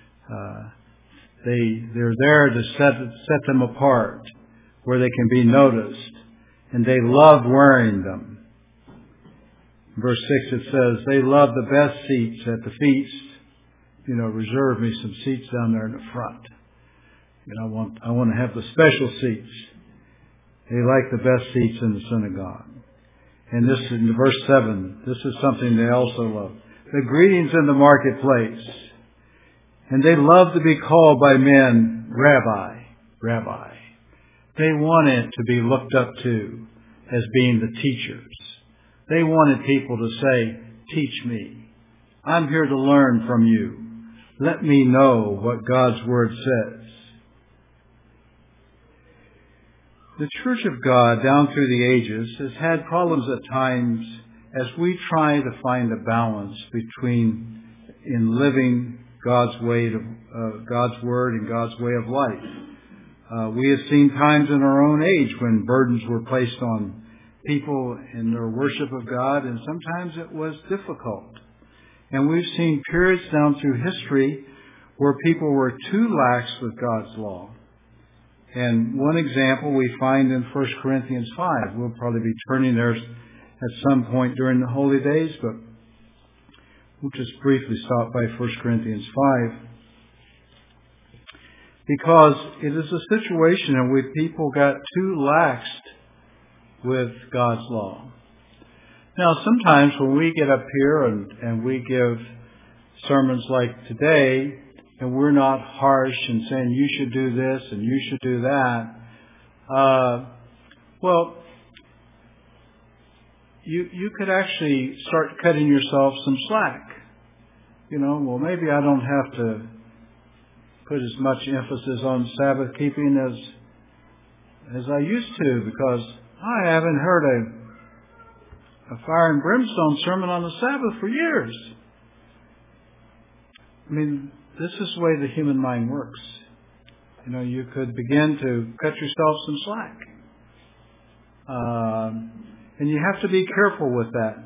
Speaker 1: they're there to set them apart, where they can be noticed, and they love wearing them. Verse 6 it says, they love the best seats at the feast. Reserve me some seats down there in the front. I want to have the special seats. They like the best seats in the synagogue. And this in verse 7, this is something they also love. The greetings in the marketplace. And they love to be called by men, Rabbi, Rabbi. They wanted to be looked up to as being the teachers. They wanted people to say, teach me. I'm here to learn from you. Let me know what God's Word says. The Church of God down through the ages has had problems at times as we try to find a balance between in living God's way of God's Word and God's way of life. We have seen times in our own age when burdens were placed on people in their worship of God, and sometimes it was difficult. And we've seen periods down through history where people were too lax with God's law. And one example we find in 1 Corinthians 5. We'll probably be turning there at some point during the holy days, but we'll just briefly stop by 1 Corinthians 5. Because it is a situation in which people got too laxed with God's law. Now, sometimes when we get up here and we give sermons like today, and we're not harsh and saying you should do this and you should do that, you could actually start cutting yourself some slack. Maybe I don't have to put as much emphasis on Sabbath keeping as I used to, because I haven't heard a fire and brimstone sermon on the Sabbath for years. This is the way the human mind works. You could begin to cut yourself some slack. And you have to be careful with that.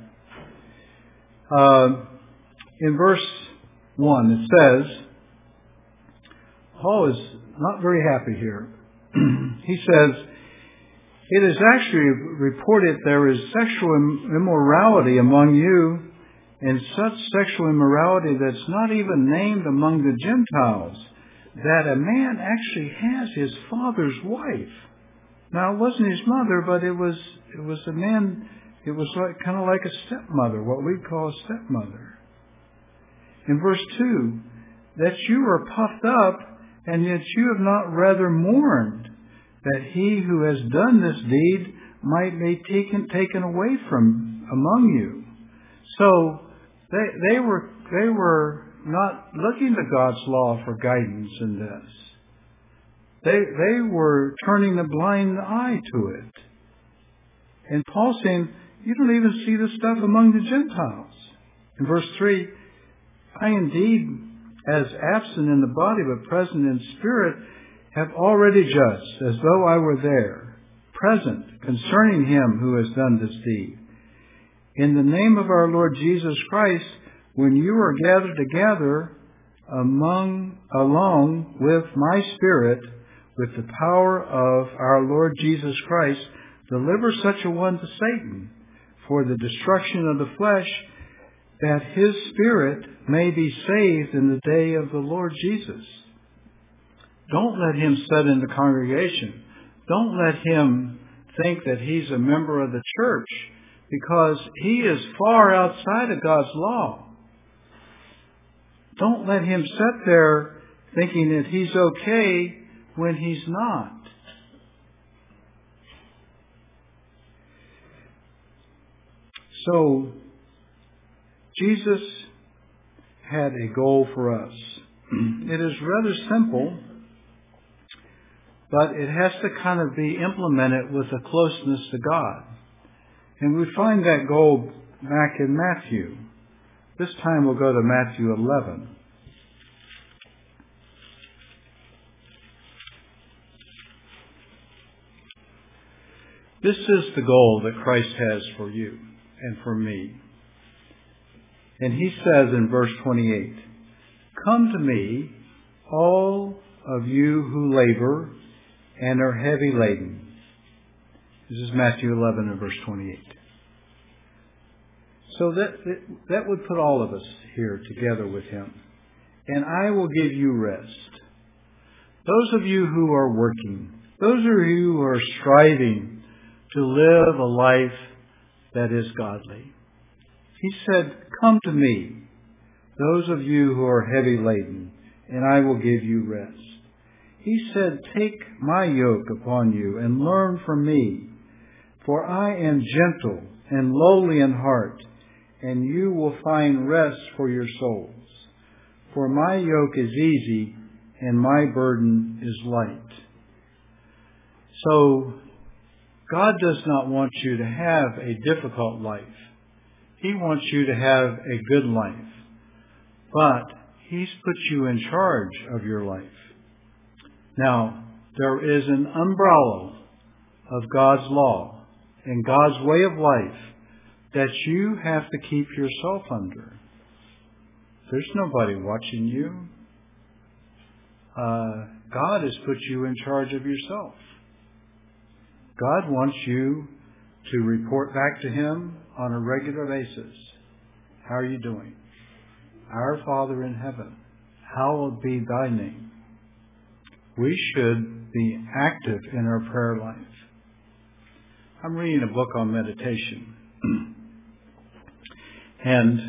Speaker 1: In verse 1 it says, Paul is not very happy here. He says, it is actually reported there is sexual immorality among you, and such sexual immorality that's not even named among the Gentiles, that a man actually has his father's wife. Now, it wasn't his mother, but it was a man. It was kind of like a stepmother, what we call a stepmother. In verse 2, that you are puffed up, and yet you have not rather mourned, that he who has done this deed might be taken away from among you. So they were not looking to God's law for guidance in this. They were turning a blind eye to it. And Paul's saying, you don't even see this stuff among the Gentiles. In verse 3, I indeed, as absent in the body but present in spirit, have already judged, as though I were there, present, concerning him who has done this deed. In the name of our Lord Jesus Christ, when you are gathered together along with my spirit, with the power of our Lord Jesus Christ, deliver such a one to Satan for the destruction of the flesh, that his spirit may be saved in the day of the Lord Jesus. Don't let him sit in the congregation. Don't let him think that he's a member of the church, because he is far outside of God's law. Don't let him sit there thinking that he's okay when he's not. So, Jesus had a goal for us. It is rather simple, but it has to kind of be implemented with a closeness to God. And we find that goal back in Matthew. This time we'll go to Matthew 11. This is the goal that Christ has for you and for me. And he says in verse 28, "Come to me, all of you who labor and are heavy laden." This is Matthew 11 and verse 28. So that would put all of us here together with him. "And I will give you rest." Those of you who are working, those of you who are striving to live a life that is godly. He said, "Come to me, those of you who are heavy laden, and I will give you rest." He said, "Take my yoke upon you and learn from me, for I am gentle and lowly in heart, and you will find rest for your souls. For my yoke is easy and my burden is light." So, God does not want you to have a difficult life. He wants you to have a good life. But He's put you in charge of your life. Now, there is an umbrella of God's law and God's way of life that you have to keep yourself under. There's nobody watching you. God has put you in charge of yourself. God wants you to report back to Him on a regular basis. How are you doing? Our Father in heaven, hallowed be thy name. We should be active in our prayer life. I'm reading a book on meditation. And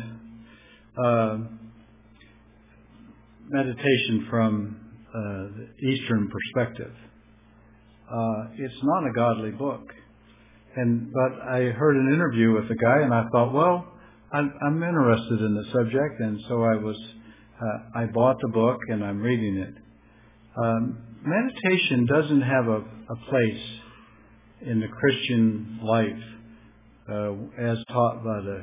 Speaker 1: meditation from the Eastern perspective. It's not a godly book. But I heard an interview with a guy, and I thought, well, I'm interested in the subject, and so I bought the book and I'm reading it. Meditation doesn't have a place in the Christian life as taught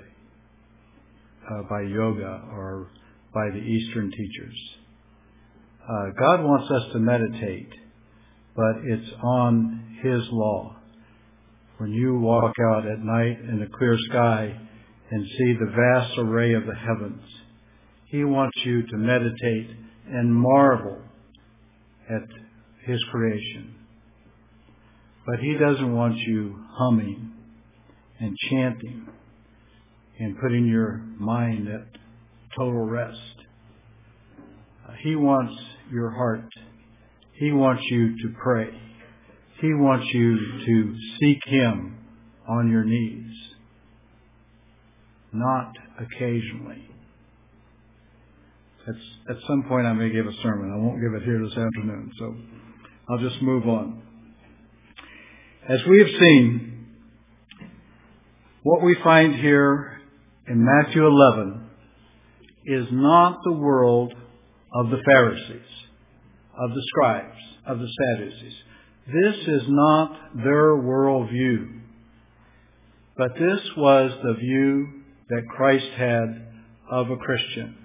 Speaker 1: by yoga or by the Eastern teachers. God wants us to meditate, but it's on His law. When you walk out at night in a clear sky and see the vast array of the heavens, He wants you to meditate and marvel at His creation. But He doesn't want you humming and chanting and putting your mind at total rest. He wants your heart. He wants you to pray. He wants you to seek Him on your knees, not occasionally. At some point I may give a sermon. I won't give it here this afternoon, so I'll just move on. As we have seen, what we find here in Matthew 11 is not the world of the Pharisees, of the scribes, of the Sadducees. This is not their worldview, but this was the view that Christ had of a Christian.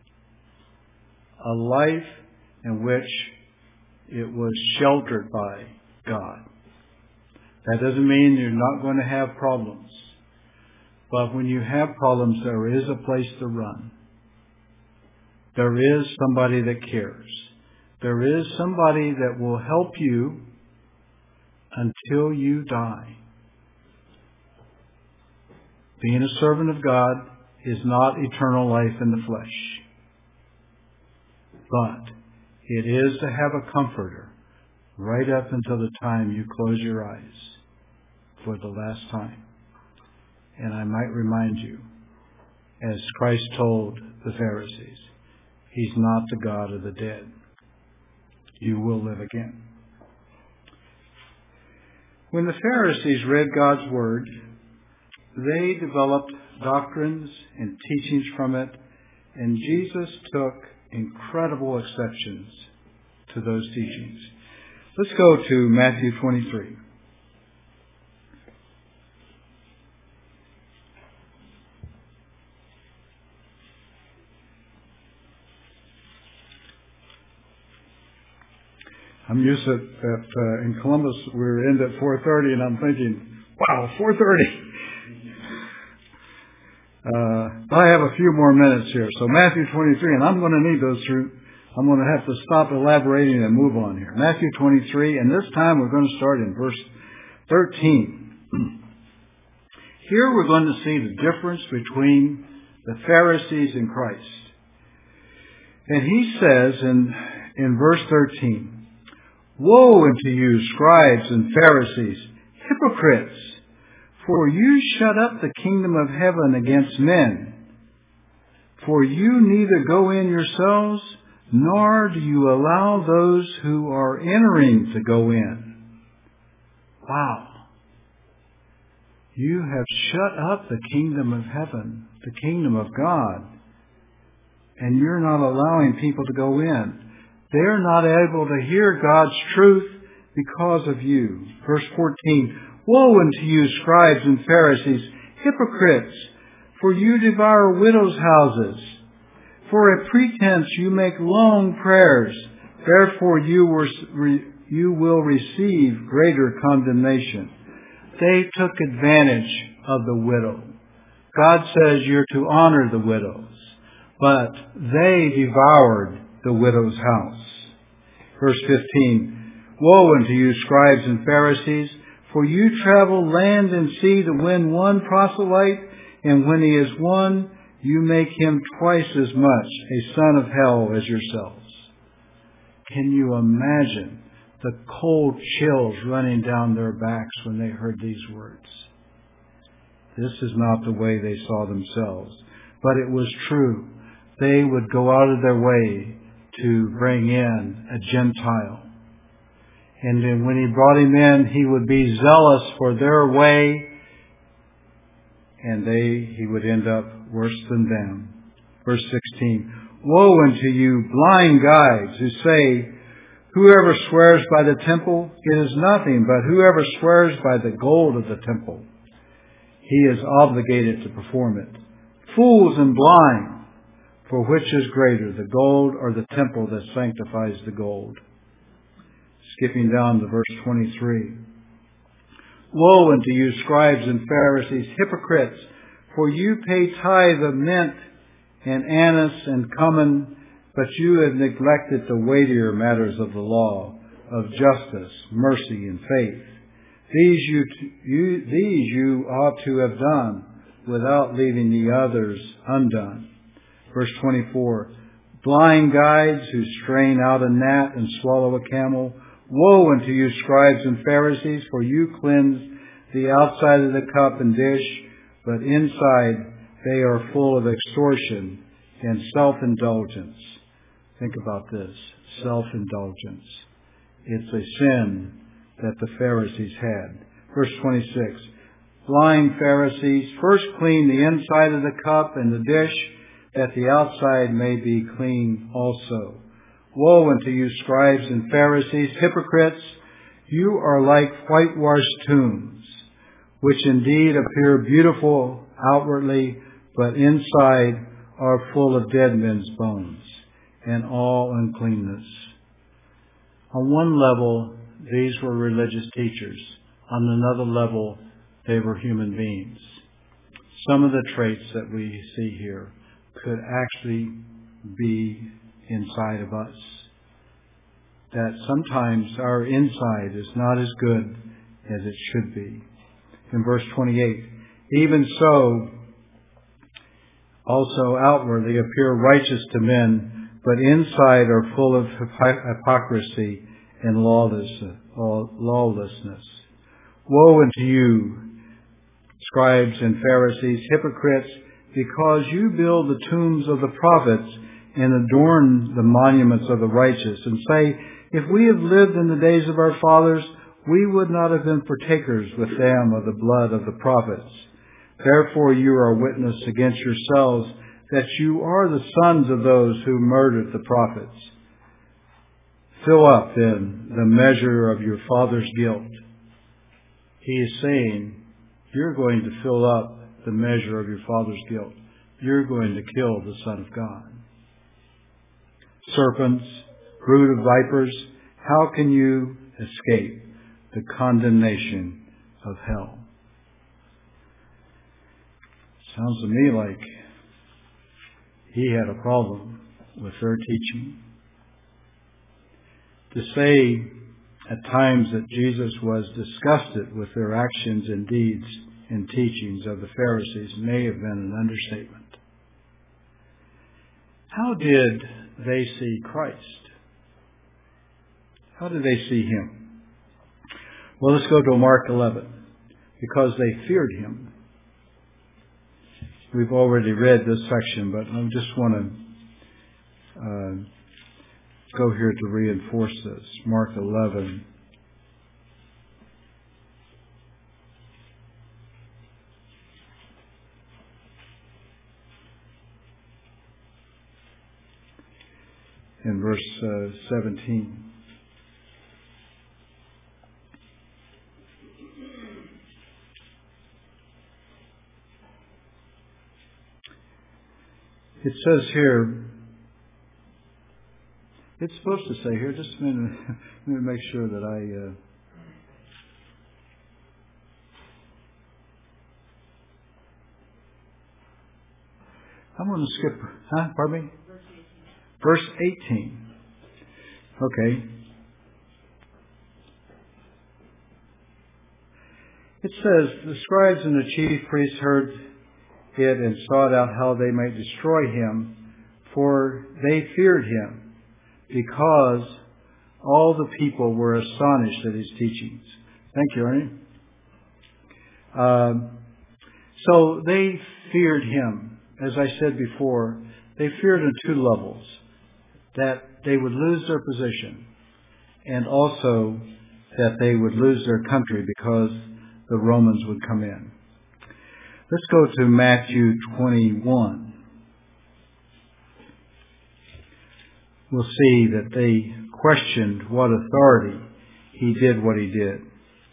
Speaker 1: A life in which it was sheltered by God. That doesn't mean you're not going to have problems. But when you have problems, there is a place to run. There is somebody that cares. There is somebody that will help you until you die. Being a servant of God is not eternal life in the flesh. But It is to have a comforter right up until the time you close your eyes for the last time. And I might remind you, as Christ told the Pharisees, He's not the God of the dead. You will live again. When the Pharisees read God's Word, they developed doctrines and teachings from it, and Jesus took incredible exceptions to those teachings. Let's go to Matthew 23. I'm used to that in Columbus we're in at 4:30, and I'm thinking, wow, 4:30. I have a few more minutes here. So Matthew 23, and I'm going to need those through. I'm going to have to stop elaborating and move on here. Matthew 23, and this time we're going to start in verse 13. Here we're going to see the difference between the Pharisees and Christ. And he says in verse 13, "Woe unto you, scribes and Pharisees, hypocrites! For you shut up the kingdom of heaven against men. For you neither go in yourselves, nor do you allow those who are entering to go in." Wow. You have shut up the kingdom of heaven, the kingdom of God, and you're not allowing people to go in. They're not able to hear God's truth because of you. Verse 14, "Woe unto you, scribes and Pharisees, hypocrites! For you devour widows' houses. For a pretense you make long prayers. Therefore you will receive greater condemnation." They took advantage of the widow. God says you're to honor the widows, but they devoured the widow's house. Verse 15, "Woe unto you, scribes and Pharisees, for you travel land and sea to win one proselyte, and when he is won, you make him twice as much a son of hell as yourselves." Can you imagine the cold chills running down their backs when they heard these words? This is not the way they saw themselves, but it was true. They would go out of their way to bring in a Gentile. And then when he brought him in, he would be zealous for their way, and he would end up worse than them. Verse 16, "Woe unto you, blind guides, who say, whoever swears by the temple, it is nothing, but whoever swears by the gold of the temple, he is obligated to perform it. Fools and blind! For which is greater, the gold or the temple that sanctifies the gold?" Skipping down to verse 23. "Woe unto you, scribes and Pharisees, hypocrites! For you pay tithe of mint and anise and cumin, but you have neglected the weightier matters of the law, of justice, mercy, and faith. These you ought to have done, without leaving the others undone." Verse 24, "Blind guides who strain out a gnat and swallow a camel. Woe unto you, scribes and Pharisees, for you cleanse the outside of the cup and dish, but inside they are full of extortion and self-indulgence." Think about this, self-indulgence. It's a sin that the Pharisees had. Verse 26, "Blind Pharisees, first clean the inside of the cup and the dish, that the outside may be clean also. Woe unto you, scribes and Pharisees, hypocrites! You are like whitewashed tombs, which indeed appear beautiful outwardly, but inside are full of dead men's bones and all uncleanness." On one level, these were religious teachers. On another level, they were human beings. Some of the traits that we see here could actually be inside of us. That sometimes our inside is not as good as it should be. In verse 28, "Even so, also outwardly appear righteous to men, but inside are full of hypocrisy and lawlessness. Woe unto you, scribes and Pharisees, hypocrites, because you build the tombs of the prophets and adorn the monuments of the righteous, and say, if we have lived in the days of our fathers, we would not have been partakers with them of the blood of the prophets. Therefore you are witness against yourselves that you are the sons of those who murdered the prophets. Fill up, then, the measure of your father's guilt. He is saying, you're going to fill up the measure of your father's guilt. You're going to kill the Son of God. Serpents, brood of vipers, how can you escape the condemnation of hell? Sounds to me like he had a problem with their teaching. To say at times that Jesus was disgusted with their actions and deeds and teachings of the Pharisees may have been an understatement. How did they see Christ? How did they see Him? Well, let's go to Mark 11. Because they feared Him. We've already read this section, but I just want to go here to reinforce this. Mark 11. In verse 17. It says here, it's supposed to say here, just a minute, let me make sure that I'm going to skip, pardon me? Verse 18. Okay. It says, the scribes and the chief priests heard it and sought out how they might destroy him, for they feared him, because all the people were astonished at his teachings. Thank you, Ernie. So they feared him. As I said before, they feared on two levels. That they would lose their position, and also that they would lose their country because the Romans would come in. Let's go to Matthew 21. We'll see that they questioned what authority he did what he did.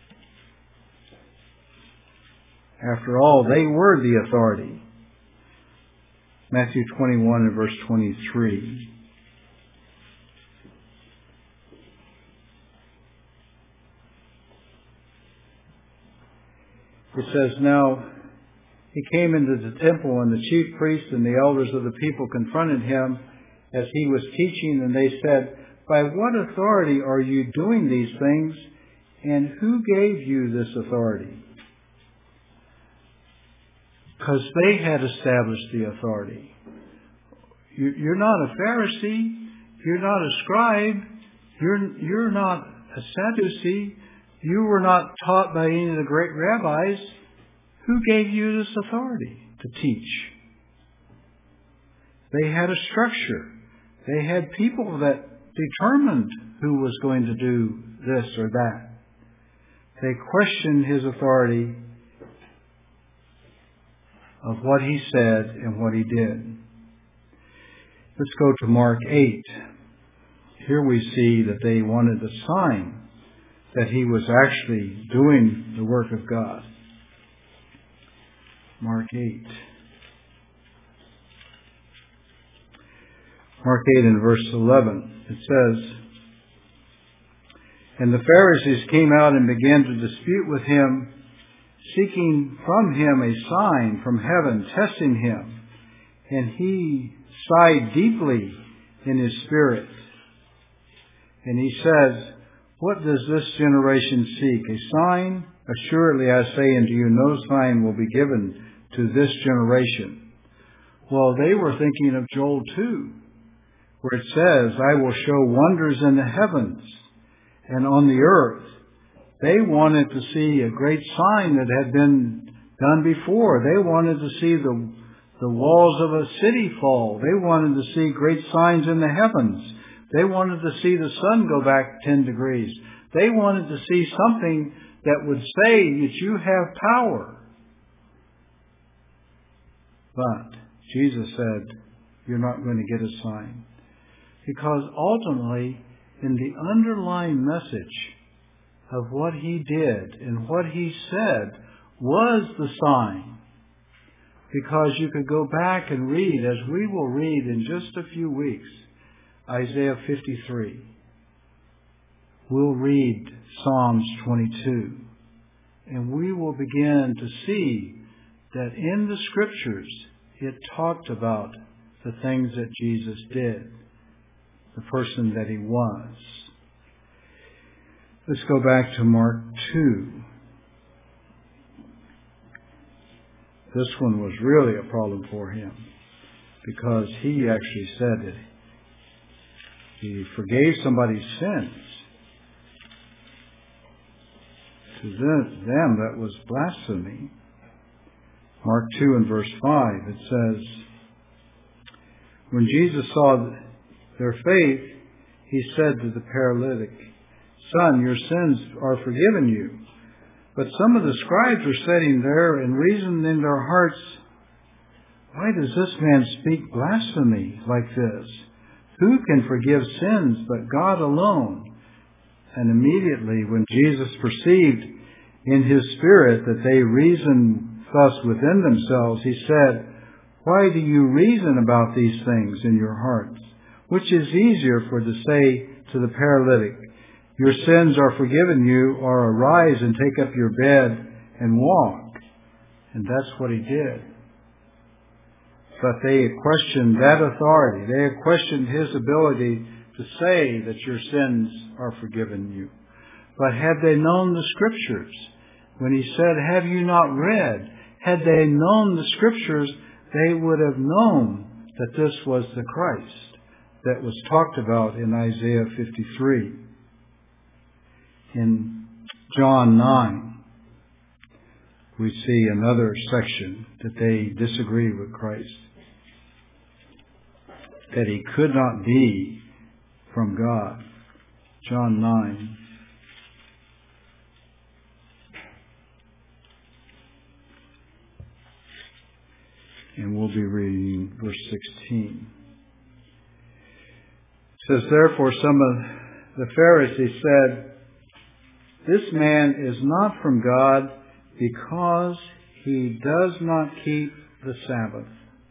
Speaker 1: After all, they were the authority. Matthew 21 and verse 23. It says, now he came into the temple, and the chief priests and the elders of the people confronted him as he was teaching, and they said, by what authority are you doing these things, and who gave you this authority? Because they had established the authority. You're not a Pharisee. You're not a scribe. You're not a Sadducee. You were not taught by any of the great rabbis. Who gave you this authority to teach? They had a structure. They had people that determined who was going to do this or that. They questioned his authority of what he said and what he did. Let's go to Mark 8. Here we see that they wanted a sign that he was actually doing the work of God. Mark 8. Mark 8 and verse 11. It says, and the Pharisees came out and began to dispute with him, seeking from him a sign from heaven, testing him. And he sighed deeply in his spirit. And he says, what does this generation seek? A sign? Assuredly I say unto you, no sign will be given to this generation. Well, they were thinking of Joel 2, where it says, I will show wonders in the heavens and on the earth. They wanted to see a great sign that had been done before. They wanted to see the walls of a city fall. They wanted to see great signs in the heavens. They wanted to see the sun go back 10 degrees. They wanted to see something that would say that you have power. But Jesus said, you're not going to get a sign. Because ultimately, in the underlying message of what he did and what he said was the sign. Because you could go back and read, as we will read in just a few weeks, Isaiah 53. We'll read Psalms 22. And we will begin to see that in the Scriptures it talked about the things that Jesus did, the person that he was. Let's go back to Mark 2. This one was really a problem for him because he actually said that he forgave somebody's sins. To them, that was blasphemy. Mark 2 and verse 5, it says, when Jesus saw their faith, he said to the paralytic, Son, your sins are forgiven you. But some of the scribes were sitting there and reasoned in their hearts, why does this man speak blasphemy like this? Who can forgive sins but God alone? And immediately when Jesus perceived in his spirit that they reasoned thus within themselves, he said, why do you reason about these things in your hearts? Which is easier for to say to the paralytic, your sins are forgiven you, or arise and take up your bed and walk. And that's what he did. But they had questioned that authority. They had questioned his ability to say that your sins are forgiven you. But had they known the Scriptures, when he said, have you not read? Had they known the Scriptures, they would have known that this was the Christ that was talked about in Isaiah 53. In John 9, we see another section that they disagree with Christ. That he could not be from God. John 9. And we'll be reading verse 16. It says, therefore some of the Pharisees said, this man is not from God because he does not keep the Sabbath.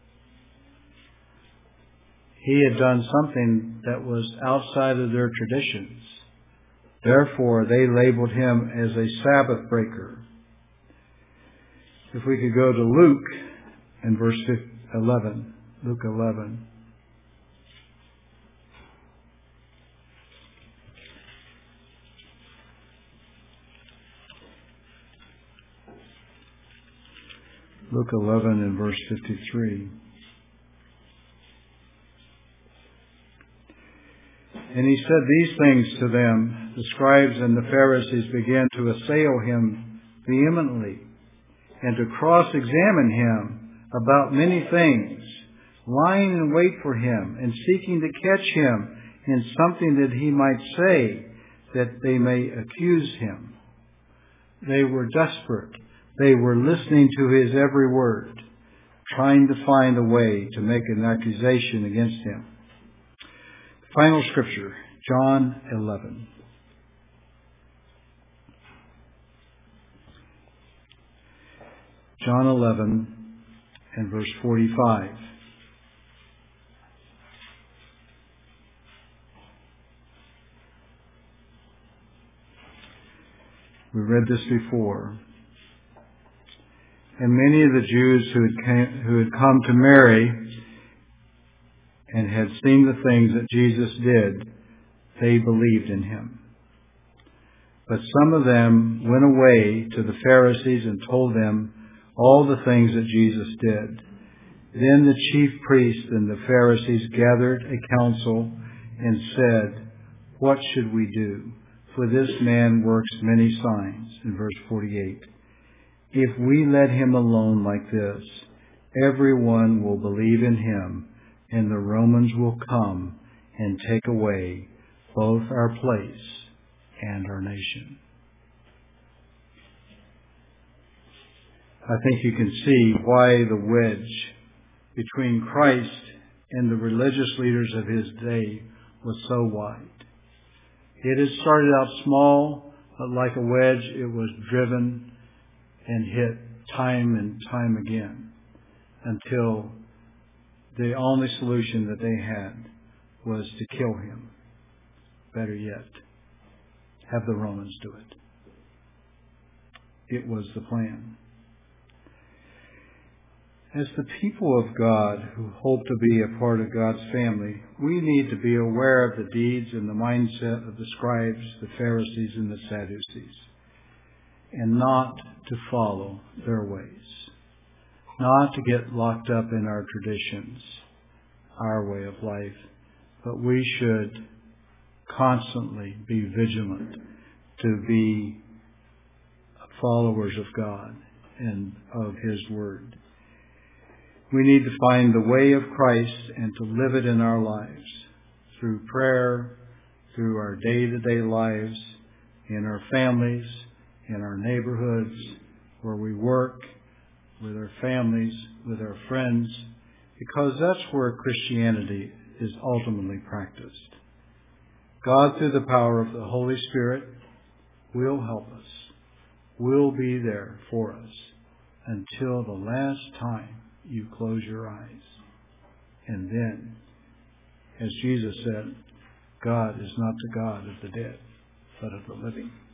Speaker 1: He had done something that was outside of their traditions. Therefore, they labeled him as a Sabbath breaker. If we could go to Luke in verse 11. Luke 11. Luke 11 and verse 53. And he said these things to them. The scribes and the Pharisees began to assail him vehemently and to cross-examine him about many things, lying in wait for him and seeking to catch him in something that he might say that they may accuse him. They were desperate. They were listening to his every word, trying to find a way to make an accusation against him. Final scripture, John 11. John 11 and verse 45. We read this before. And many of the Jews who had come to Mary and had seen the things that Jesus did, they believed in him. But some of them went away to the Pharisees and told them all the things that Jesus did. Then the chief priests and the Pharisees gathered a council and said, "What should we do? For this man works many signs." In verse 48. "If we let him alone like this, everyone will believe in him, and the Romans will come and take away both our place and our nation." I think you can see why the wedge between Christ and the religious leaders of his day was so wide. It had started out small, but like a wedge, it was driven and hit time and time again until the only solution that they had was to kill him. Better yet, have the Romans do it. It was the plan. As the people of God who hope to be a part of God's family, we need to be aware of the deeds and the mindset of the scribes, the Pharisees, and the Sadducees, and not to follow their ways, not to get locked up in our traditions, our way of life, but we should constantly be vigilant to be followers of God and of His Word. We need to find the way of Christ and to live it in our lives through prayer, through our day-to-day lives, in our families, in our neighborhoods, where we work, with our families, with our friends, because that's where Christianity is ultimately practiced. God, through the power of the Holy Spirit, will help us, will be there for us until the last time you close your eyes. And then, as Jesus said, God is not the God of the dead, but of the living.